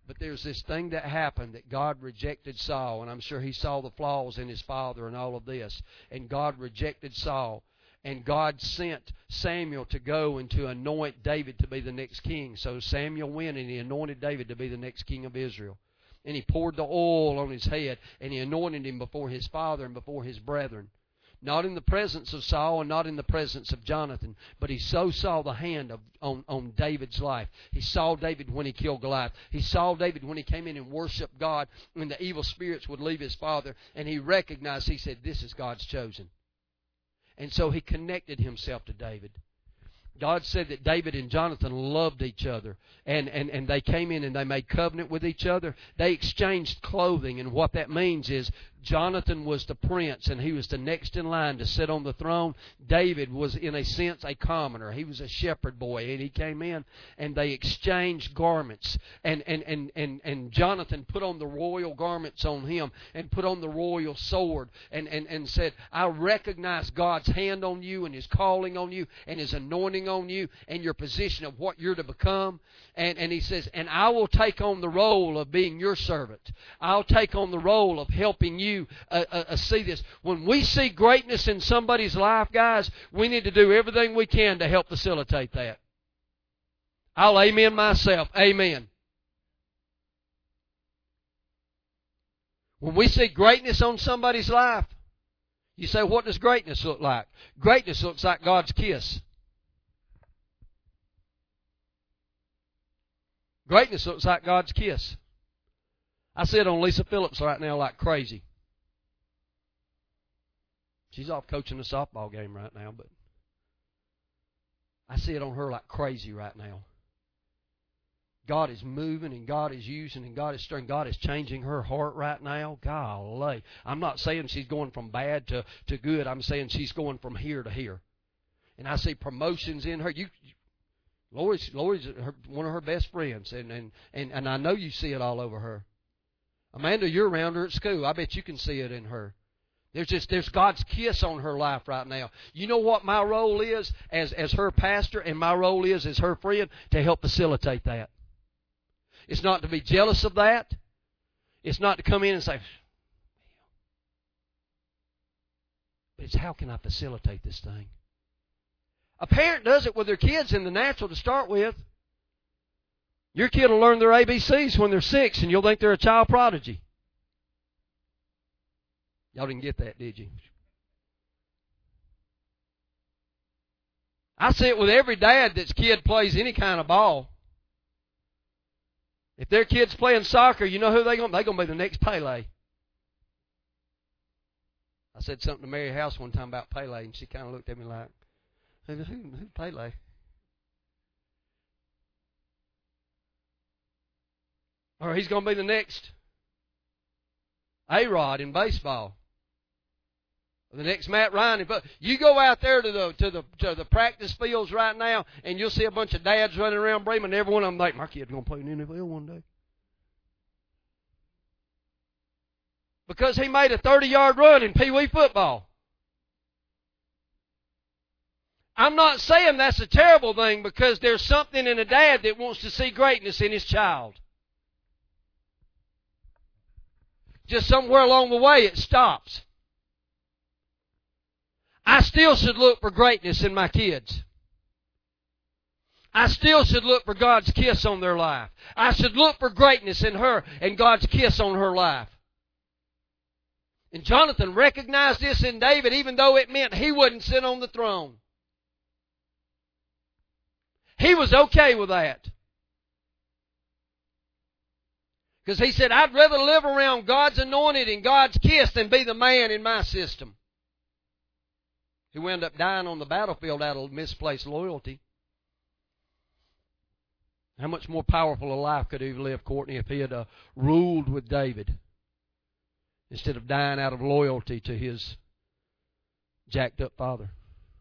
But there's this thing that happened that God rejected Saul, and I'm sure he saw the flaws in his father and all of this. And God rejected Saul. And God sent Samuel to go and to anoint David to be the next king. So Samuel went and he anointed David to be the next king of Israel. And he poured the oil on his head and he anointed him before his father and before his brethren. Not in the presence of Saul and not in the presence of Jonathan, but he so saw the hand of on, on David's life. He saw David when he killed Goliath. He saw David when he came in and worshiped God, when the evil spirits would leave his father. And he recognized, he said, this is God's chosen. And so he connected himself to David. God said that David and Jonathan loved each other. And, and, and they came in and they made covenant with each other. They exchanged clothing. And what that means is Jonathan was the prince and he was the next in line to sit on the throne. David was, in a sense, a commoner. He was a shepherd boy. And he came in and they exchanged garments. And, and, and, and, and Jonathan put on the royal garments on him and put on the royal sword and, and, and said, I recognize God's hand on you and His calling on you and His anointing on you and your position of what you're to become. And, and he says, and I will take on the role of being your servant. I'll take on the role of helping you uh, uh, uh, see this. When we see greatness in somebody's life, guys, we need to do everything we can to help facilitate that. I'll amen myself. Amen. When we see greatness on somebody's life, you say, what does greatness look like? Greatness looks like God's kiss. Greatness looks like God's kiss. I see it on Lisa Phillips right now like crazy. She's off coaching a softball game right now, but I see it on her like crazy right now. God is moving and God is using and God is stirring. God is changing her heart right now. Golly. I'm not saying she's going from bad to, to good. I'm saying she's going from here to here. And I see promotions in her. You, Lori's, Lori's her, one of her best friends, and, and, and, and I know you see it all over her. Amanda, you're around her at school. I bet you can see it in her. There's just there's God's kiss on her life right now. You know what my role is as, as her pastor, and my role is as her friend to help facilitate that. It's not to be jealous of that. It's not to come in and say, but it's how can I facilitate this thing? A parent does it with their kids in the natural to start with. Your kid will learn their A B Cs when they're six, and you'll think they're a child prodigy. Y'all didn't get that, did you? I see it with every dad that's kid plays any kind of ball. If their kid's playing soccer, you know who they're going to be? They're going to be the next Pele. I said something to Mary House one time about Pele, and she kind of looked at me like, who, who, who Pele? Or he's going to be the next A-Rod in baseball. The next Matt Ryan. But you go out there to the to the to the practice fields right now, and you'll see a bunch of dads running around Bremen, and every one of them think, my kid's going to play in the N F L one day. Because he made a thirty-yard run in Pee Wee football. I'm not saying that's a terrible thing, because there's something in a dad that wants to see greatness in his child. Just somewhere along the way it stops. I still should look for greatness in my kids. I still should look for God's kiss on their life. I should look for greatness in her and God's kiss on her life. And Jonathan recognized this in David, even though it meant he wouldn't sit on the throne. He was okay with that. Because he said, I'd rather live around God's anointed and God's kiss than be the man in my system. He wound up dying on the battlefield out of misplaced loyalty. How much more powerful a life could he have lived, Courtney, if he had uh, ruled with David instead of dying out of loyalty to his jacked up father?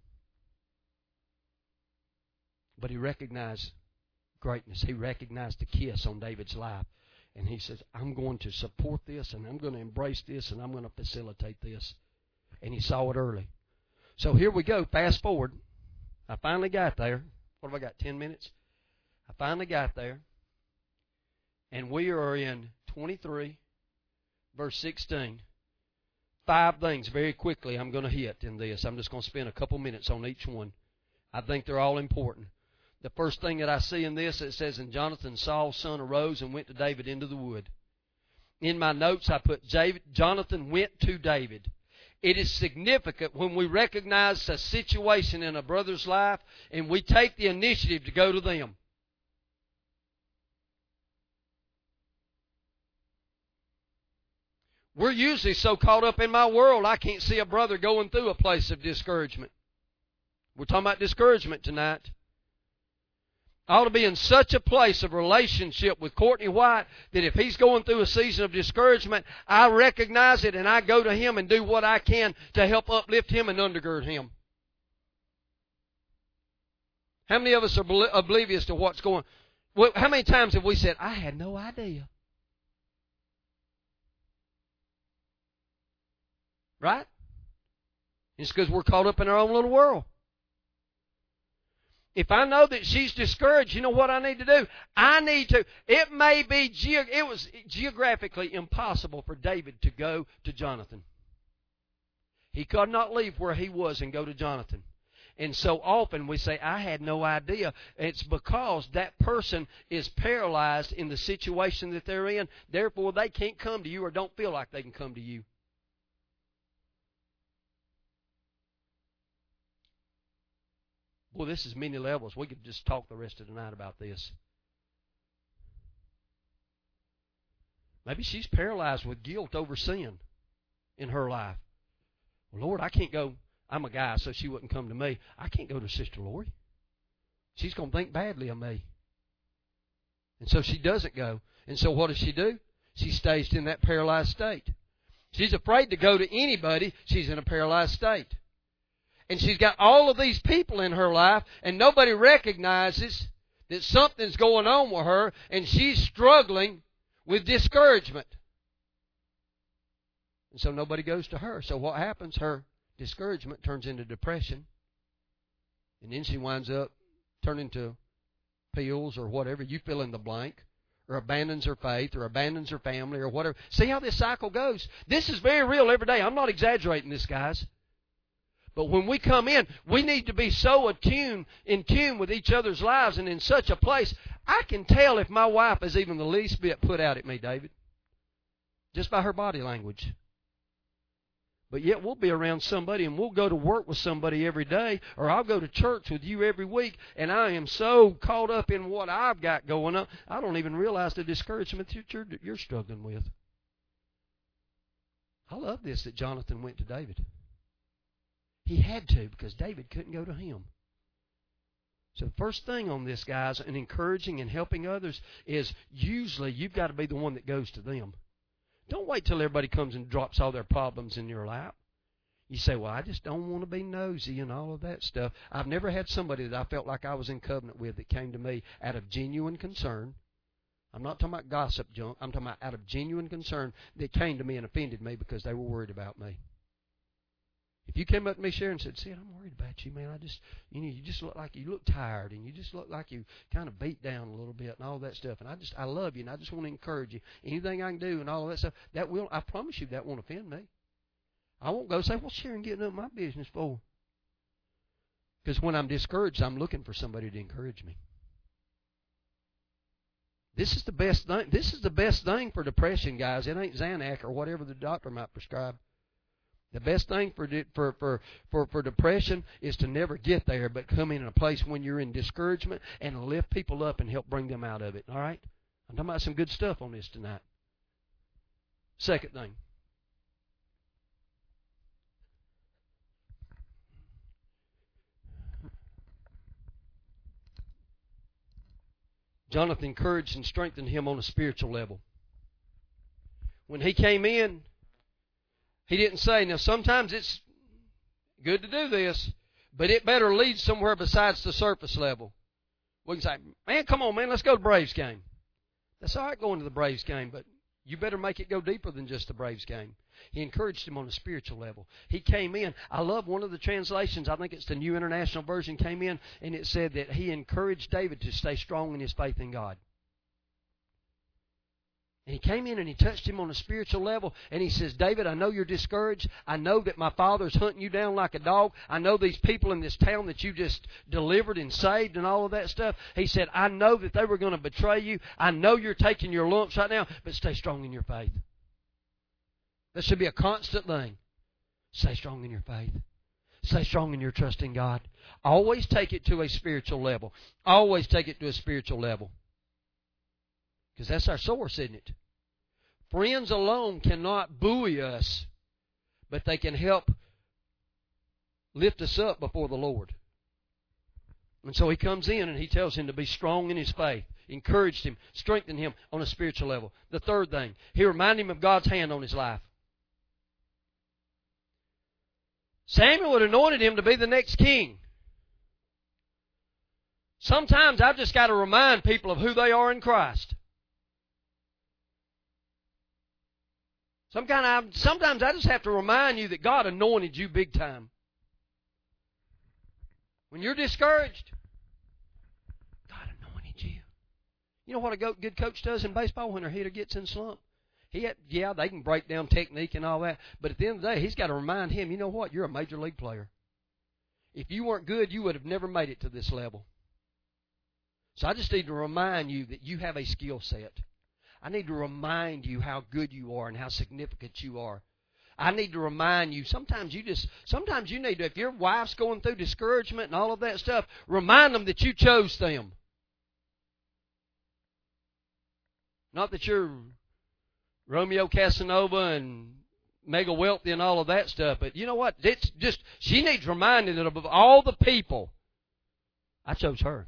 But he recognized greatness. He recognized the kiss on David's life. And he says, I'm going to support this, and I'm going to embrace this, and I'm going to facilitate this. And he saw it early. So here we go. Fast forward. I finally got there. What have I got, ten minutes? I finally got there. And we are in twenty-three, verse sixteen. Five things very quickly I'm going to hit in this. I'm just going to spend a couple minutes on each one. I think they're all important. The first thing that I see in this, it says, and Jonathan, Saul's son, arose and went to David into the wood. In my notes, I put, Jonathan went to David. It is significant when we recognize a situation in a brother's life and we take the initiative to go to them. We're usually so caught up in my world, I can't see a brother going through a place of discouragement. We're talking about discouragement tonight. I ought to be in such a place of relationship with Courtney White that if he's going through a season of discouragement, I recognize it and I go to him and do what I can to help uplift him and undergird him. How many of us are oblivious to what's going on? How many times have we said, I had no idea? Right? It's because we're caught up in our own little world. If I know that she's discouraged, you know what I need to do? I need to, it may be, it was geographically impossible for David to go to Jonathan. He could not leave where he was and go to Jonathan. And so often we say, I had no idea. It's because that person is paralyzed in the situation that they're in. Therefore, they can't come to you or don't feel like they can come to you. Well, this is many levels. We could just talk the rest of the night about this. Maybe she's paralyzed with guilt over sin in her life. Well, Lord, I can't go. I'm a guy, so she wouldn't come to me. I can't go to Sister Lori. She's going to think badly of me. And so she doesn't go. And so what does she do? She stays in that paralyzed state. She's afraid to go to anybody. She's in a paralyzed state. And she's got all of these people in her life, and nobody recognizes that something's going on with her, and she's struggling with discouragement. And so nobody goes to her. So what happens? Her discouragement turns into depression, and then she winds up turning to pills or whatever. You fill in the blank. Or abandons her faith, or abandons her family, or whatever. See how this cycle goes? This is very real every day. I'm not exaggerating this, guys. But when we come in, we need to be so attuned, in tune with each other's lives and in such a place. I can tell if my wife is even the least bit put out at me, David, just by her body language. But yet we'll be around somebody and we'll go to work with somebody every day, or I'll go to church with you every week, and I am so caught up in what I've got going on, I don't even realize the discouragement that you're, you're struggling with. I love this that Jonathan went to David. He had to, because David couldn't go to him. So the first thing on this, guys, in encouraging and helping others is usually you've got to be the one that goes to them. Don't wait till everybody comes and drops all their problems in your lap. You say, well, I just don't want to be nosy and all of that stuff. I've never had somebody that I felt like I was in covenant with that came to me out of genuine concern. I'm not talking about gossip junk. I'm talking about out of genuine concern that came to me and offended me because they were worried about me. If you came up to me, Sharon, and said, "See, I'm worried about you, man. I just, you know, you just look like you look tired, and you just look like you kind of beat down a little bit, and all that stuff. And I just, I love you, and I just want to encourage you. Anything I can do, and all of that stuff, that will, I promise you, that won't offend me. I won't go say, well, Sharon, getting up my business for. Because when I'm discouraged, I'm looking for somebody to encourage me. This is the best thing. This is the best thing for depression, guys. It ain't Xanax or whatever the doctor might prescribe. The best thing for, for for for for depression is to never get there, but come in a place when you're in discouragement and lift people up and help bring them out of it. All right? I'm talking about some good stuff on this tonight. Second thing. Jonathan encouraged and strengthened him on a spiritual level. When he came in, he didn't say, now sometimes it's good to do this, but it better lead somewhere besides the surface level. We can say, man, come on, man, let's go to the Braves game. That's all right going to the Braves game, but you better make it go deeper than just the Braves game. He encouraged him on a spiritual level. He came in. I love one of the translations, I think it's the New International Version, came in, and it said that he encouraged David to stay strong in his faith in God. And he came in and he touched him on a spiritual level. And he says, David, I know you're discouraged. I know that my father's hunting you down like a dog. I know these people in this town that you just delivered and saved and all of that stuff. He said, I know that they were going to betray you. I know you're taking your lumps right now, but stay strong in your faith. That should be a constant thing. Stay strong in your faith. Stay strong in your trust in God. Always take it to a spiritual level. Always take it to a spiritual level. Because that's our source, isn't it? Friends alone cannot buoy us, but they can help lift us up before the Lord. And so he comes in and he tells him to be strong in his faith, encouraged him, strengthened him on a spiritual level. The third thing, he reminded him of God's hand on his life. Samuel had anointed him to be the next king. Sometimes I've just got to remind people of who they are in Christ. Some kind of, sometimes I just have to remind you that God anointed you big time. When you're discouraged, God anointed you. You know what a good coach does in baseball when their hitter gets in slump? He had, yeah, they can break down technique and all that, but at the end of the day, he's got to remind him, you know what, you're a major league player. If you weren't good, you would have never made it to this level. So I just need to remind you that you have a skill set. I need to remind you how good you are and how significant you are. I need to remind you, sometimes you just, sometimes you need to, if your wife's going through discouragement and all of that stuff, remind them that you chose them. Not that you're Romeo Casanova and mega wealthy and all of that stuff, but you know what? It's just, she needs reminding of all the people. I chose her.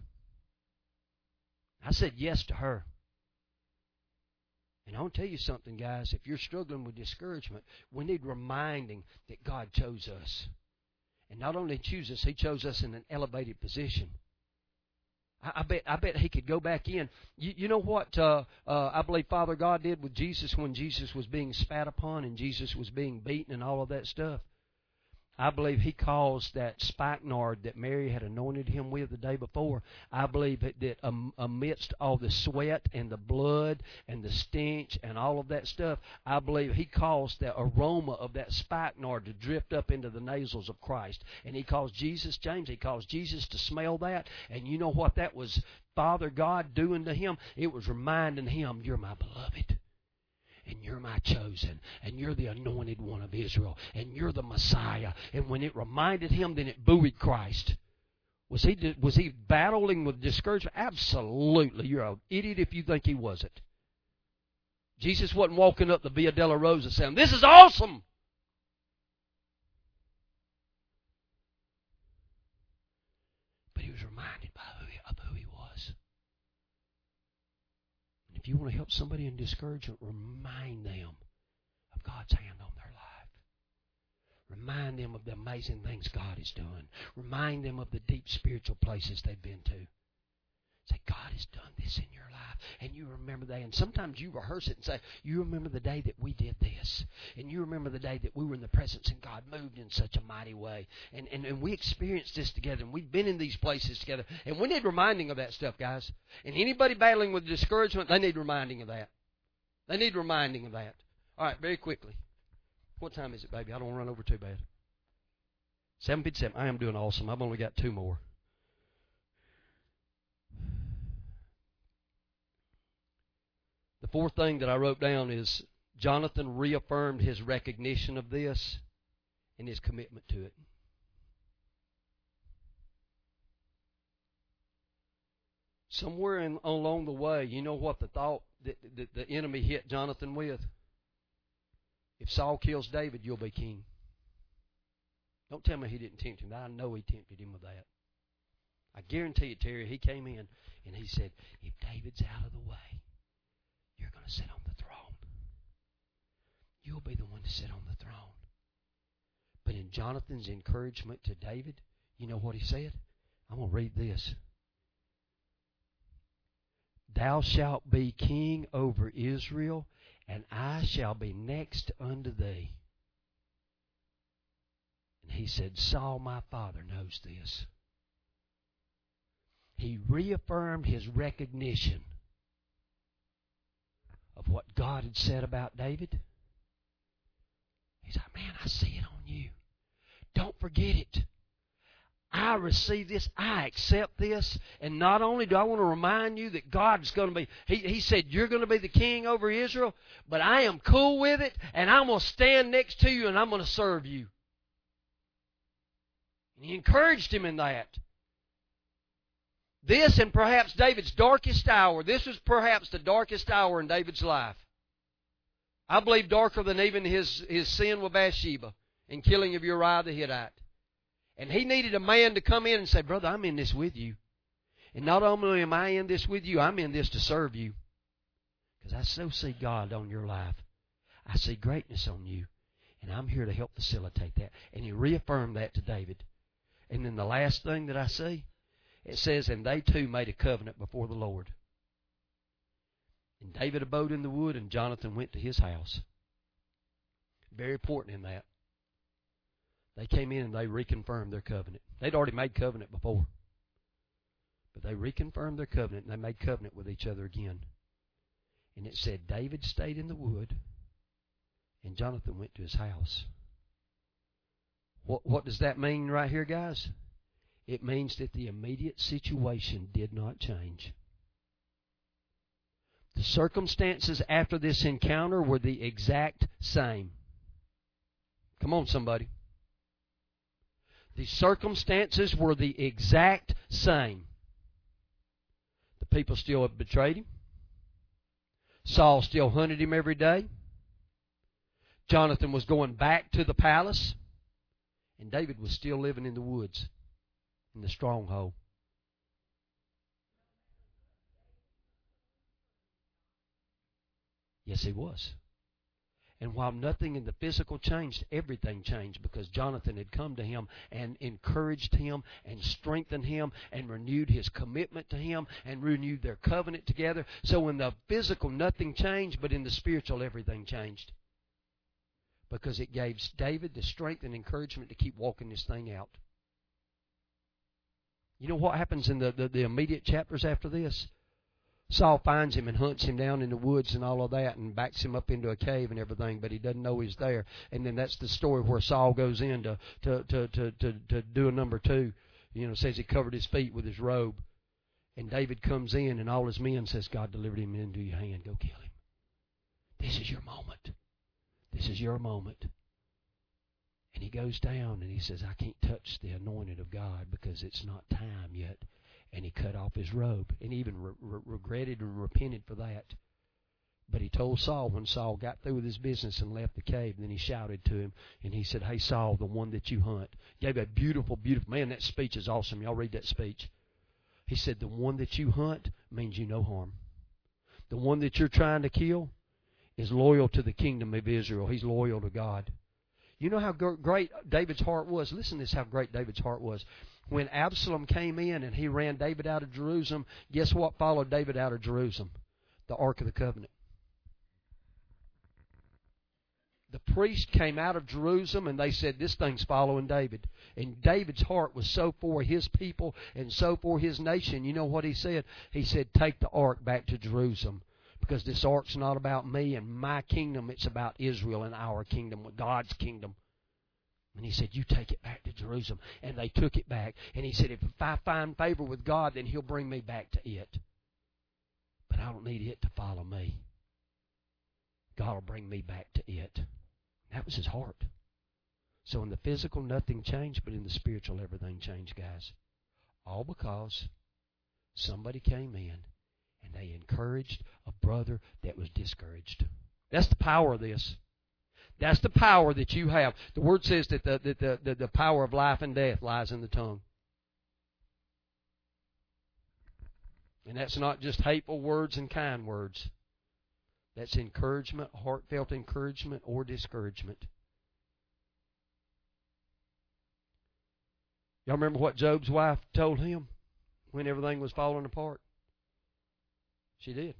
I said yes to her. And I want to tell you something, guys. If you're struggling with discouragement, we need reminding that God chose us. And not only chose us, He chose us in an elevated position. I, I bet I bet He could go back in. You, you know what uh, uh, I believe Father God did with Jesus when Jesus was being spat upon and Jesus was being beaten and all of that stuff? I believe He caused that spikenard that Mary had anointed Him with the day before. I believe that, that um, amidst all the sweat and the blood and the stench and all of that stuff, I believe He caused the aroma of that spikenard to drift up into the nasals of Christ. And He caused Jesus, James, He caused Jesus to smell that. And you know what that was Father God doing to Him? It was reminding Him, you're my beloved. And you're my chosen, and you're the anointed one of Israel, and you're the Messiah. And when it reminded him, then it buoyed Christ. Was he was he battling with discouragement? Absolutely. You're an idiot if you think he wasn't. Jesus wasn't walking up the Via Dolorosa saying, "This is awesome." But he was reminded by who he, of who he was. If you want to help somebody in discouragement, remind them of God's hand on their life. Remind them of the amazing things God is doing. Remind them of the deep spiritual places they've been to. Say, God has done this in your life. And you remember that. And sometimes you rehearse it and say, you remember the day that we did this. And you remember the day that we were in the presence and God moved in such a mighty way. And, and, and we experienced this together. And we've been in these places together. And we need reminding of that stuff, guys. And anybody battling with discouragement, they need reminding of that. They need reminding of that. All right, very quickly. What time is it, baby? I don't want to run over too bad. seven fifty-seven. I am doing awesome. I've only got two more. The fourth thing that I wrote down is Jonathan reaffirmed his recognition of this and his commitment to it. Somewhere in, along the way, you know what the thought that, that the enemy hit Jonathan with? If Saul kills David, you'll be king. Don't tell me he didn't tempt him. I know he tempted him with that. I guarantee you, Terry, he came in and he said, if David's out of the way, you're going to sit on the throne. You'll be the one to sit on the throne. But in Jonathan's encouragement to David, you know what he said? I'm going to read this. Thou shalt be king over Israel, and I shall be next unto thee. And he said, Saul, my father, knows this. He reaffirmed his recognition of what God had said about David. He's like, man, I see it on you. Don't forget it. I receive this. I accept this. And not only do I want to remind you that God's going to be, he, he said, you're going to be the king over Israel, but I am cool with it, and I'm going to stand next to you, and I'm going to serve you. And he encouraged him in that. This and perhaps David's darkest hour, this was perhaps the darkest hour in David's life. I believe darker than even his, his sin with Bathsheba and killing of Uriah the Hittite. And he needed a man to come in and say, brother, I'm in this with you. And not only am I in this with you, I'm in this to serve you. Because I so see God on your life. I see greatness on you. And I'm here to help facilitate that. And he reaffirmed that to David. And then the last thing that I see, it says, and they too made a covenant before the Lord. And David abode in the wood, and Jonathan went to his house. Very important in that. They came in and they reconfirmed their covenant. They'd already made covenant before. But they reconfirmed their covenant, and they made covenant with each other again. And it said, David stayed in the wood, and Jonathan went to his house. What, what does that mean right here, guys? It means that the immediate situation did not change. The circumstances after this encounter were the exact same. Come on, somebody. The circumstances were the exact same. The people still had betrayed him. Saul still hunted him every day. Jonathan was going back to the palace. And David was still living in the woods, in the stronghold. Yes, he was. And while nothing in the physical changed, everything changed, because Jonathan had come to him and encouraged him and strengthened him and renewed his commitment to him and renewed their covenant together. So in the physical, nothing changed, but in the spiritual, everything changed. Because it gave David the strength and encouragement to keep walking this thing out. You know what happens in the, the, the immediate chapters after this? Saul finds him and hunts him down in the woods and all of that and backs him up into a cave and everything, but he doesn't know he's there. And then that's the story where Saul goes in to, to, to, to, to, to do a number two. You know, says he covered his feet with his robe. And David comes in and all his men says, God delivered him into your hand. Go kill him. This is your moment. This is your moment. And he goes down and he says, I can't touch the anointed of God because it's not time yet. And he cut off his robe and even re- re- regretted and repented for that. But he told Saul when Saul got through with his business and left the cave, then he shouted to him and he said, hey, Saul, the one that you hunt. Gave a beautiful, beautiful, man, that speech is awesome. Y'all read that speech. He said, the one that you hunt means you no harm. The one that you're trying to kill is loyal to the kingdom of Israel. He's loyal to God. You know how great David's heart was? Listen to this, how great David's heart was. When Absalom came in and he ran David out of Jerusalem, guess what followed David out of Jerusalem? The Ark of the Covenant. The priest came out of Jerusalem and they said, this thing's following David. And David's heart was so for his people and so for his nation. You know what he said? He said, take the Ark back to Jerusalem. Because this ark's not about me and my kingdom. It's about Israel and our kingdom, God's kingdom. And he said, you take it back to Jerusalem. And they took it back. And he said, if I find favor with God, then he'll bring me back to it. But I don't need it to follow me. God will bring me back to it. That was his heart. So in the physical, nothing changed, but in the spiritual, everything changed, guys. All because somebody came in and they encouraged a brother that was discouraged. That's the power of this. That's the power that you have. The Word says that the, that the, the, the power of life and death lies in the tongue. And that's not just hateful words and kind words. That's encouragement, heartfelt encouragement or discouragement. Y'all remember what Job's wife told him when everything was falling apart? She did.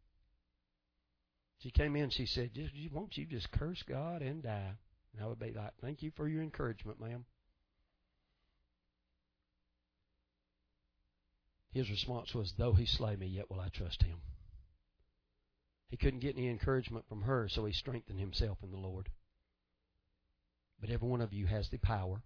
She came in and she said, won't you just curse God and die? And I would be like, thank you for your encouragement, ma'am. His response was, though he slay me, yet will I trust him. He couldn't get any encouragement from her, so he strengthened himself in the Lord. But every one of you has the power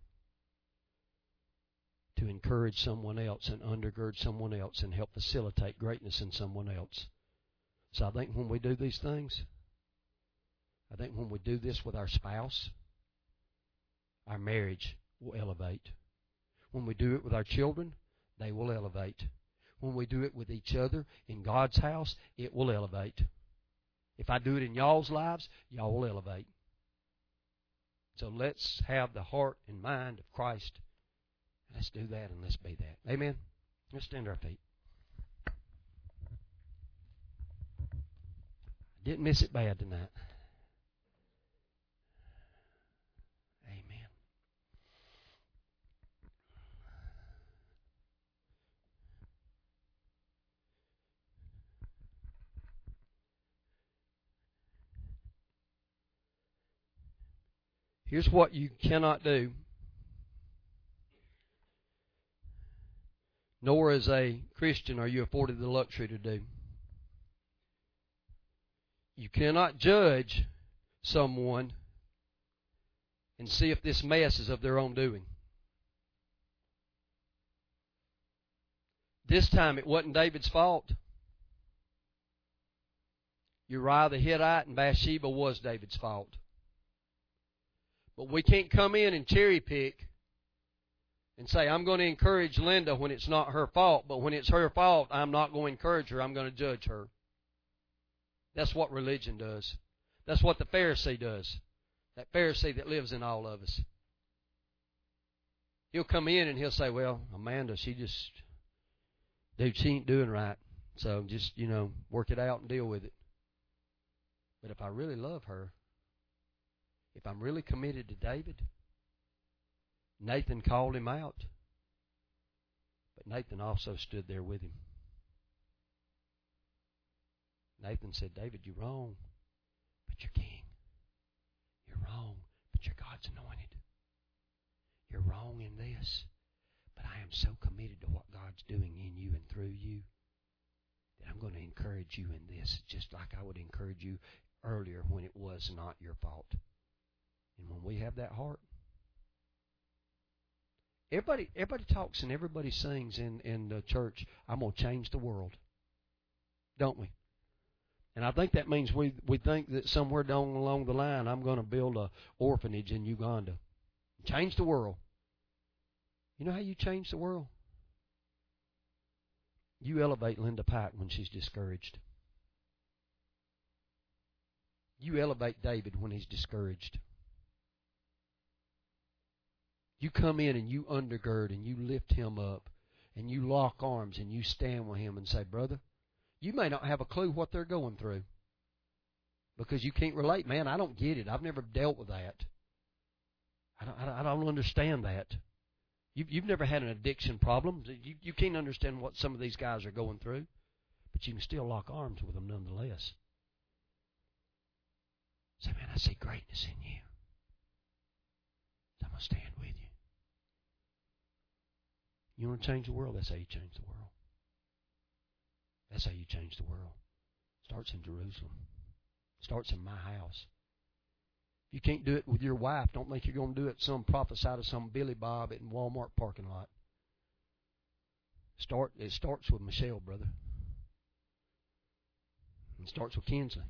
to encourage someone else and undergird someone else and help facilitate greatness in someone else. So I think when we do these things, I think when we do this with our spouse, our marriage will elevate. When we do it with our children, they will elevate. When we do it with each other in God's house, it will elevate. If I do it in y'all's lives, y'all will elevate. So let's have the heart and mind of Christ. Let's do that and let's be that. Amen? Let's stand to our feet. Didn't miss it bad tonight. Amen. Here's what you cannot do. Nor as a Christian are you afforded the luxury to do. You cannot judge someone and see if this mess is of their own doing. This time it wasn't David's fault. Uriah the Hittite and Bathsheba was David's fault. But we can't come in and cherry pick and say, I'm going to encourage Linda when it's not her fault, but when it's her fault, I'm not going to encourage her, I'm going to judge her. That's what religion does. That's what the Pharisee does. That Pharisee that lives in all of us. He'll come in and he'll say, well, Amanda, she just, dude, she ain't doing right. So just, you know, work it out and deal with it. But if I really love her, if I'm really committed to David, Nathan called him out. But Nathan also stood there with him. Nathan said, David, you're wrong, but you're king. You're wrong, but you're God's anointed. You're wrong in this, but I am so committed to what God's doing in you and through you that I'm going to encourage you in this just like I would encourage you earlier when it was not your fault. And when we have that heart, everybody everybody talks and everybody sings in, in the church, I'm going to change the world. Don't we? And I think that means we we think that somewhere down along the line, I'm going to build an orphanage in Uganda. Change the world. You know how you change the world? You elevate Linda Pike when she's discouraged. You elevate David when he's discouraged. You come in and you undergird and you lift him up and you lock arms and you stand with him and say, brother, you may not have a clue what they're going through because you can't relate. Man, I don't get it. I've never dealt with that. I don't, I don't understand that. You've, you've never had an addiction problem. You, you can't understand what some of these guys are going through, but you can still lock arms with them nonetheless. Say, man, I see greatness in you. I'm going to stand with you. You want to change the world? That's how you change the world. That's how you change the world. Starts in Jerusalem. Starts in my house. You can't do it with your wife. Don't think you're going to do it some prophesy to some Billy Bob in Walmart parking lot. Start. It starts with Michelle, brother. It starts with Kinsley.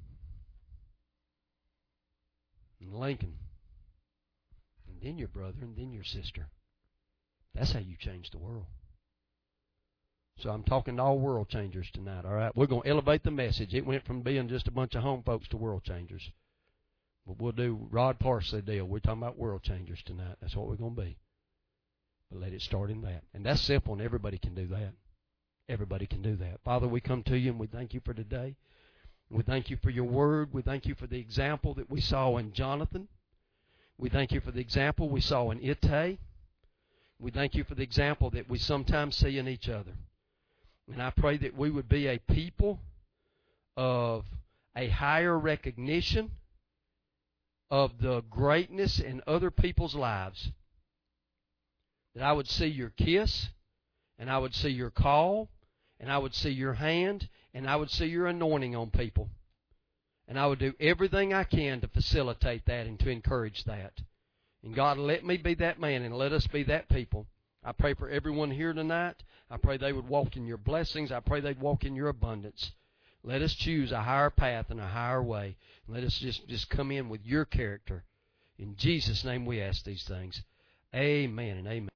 And Lincoln. And then your brother, and then your sister. That's how you change the world. So I'm talking to all world changers tonight, all right? We're going to elevate the message. It went from being just a bunch of home folks to world changers. But we'll do Rod Parsley deal. We're talking about world changers tonight. That's what we're going to be. But let it start in that. And that's simple, and everybody can do that. Everybody can do that. Father, we come to you, and we thank you for today. We thank you for your word. We thank you for the example that we saw in Jonathan. We thank you for the example we saw in Ittai. We thank you for the example that we sometimes see in each other. And I pray that we would be a people of a higher recognition of the greatness in other people's lives. That I would see your kiss, and I would see your call, and I would see your hand, and I would see your anointing on people. And I will do everything I can to facilitate that and to encourage that. And God, let me be that man and let us be that people. I pray for everyone here tonight. I pray they would walk in your blessings. I pray they'd walk in your abundance. Let us choose a higher path and a higher way. Let us just, just come in with your character. In Jesus' name we ask these things. Amen and amen.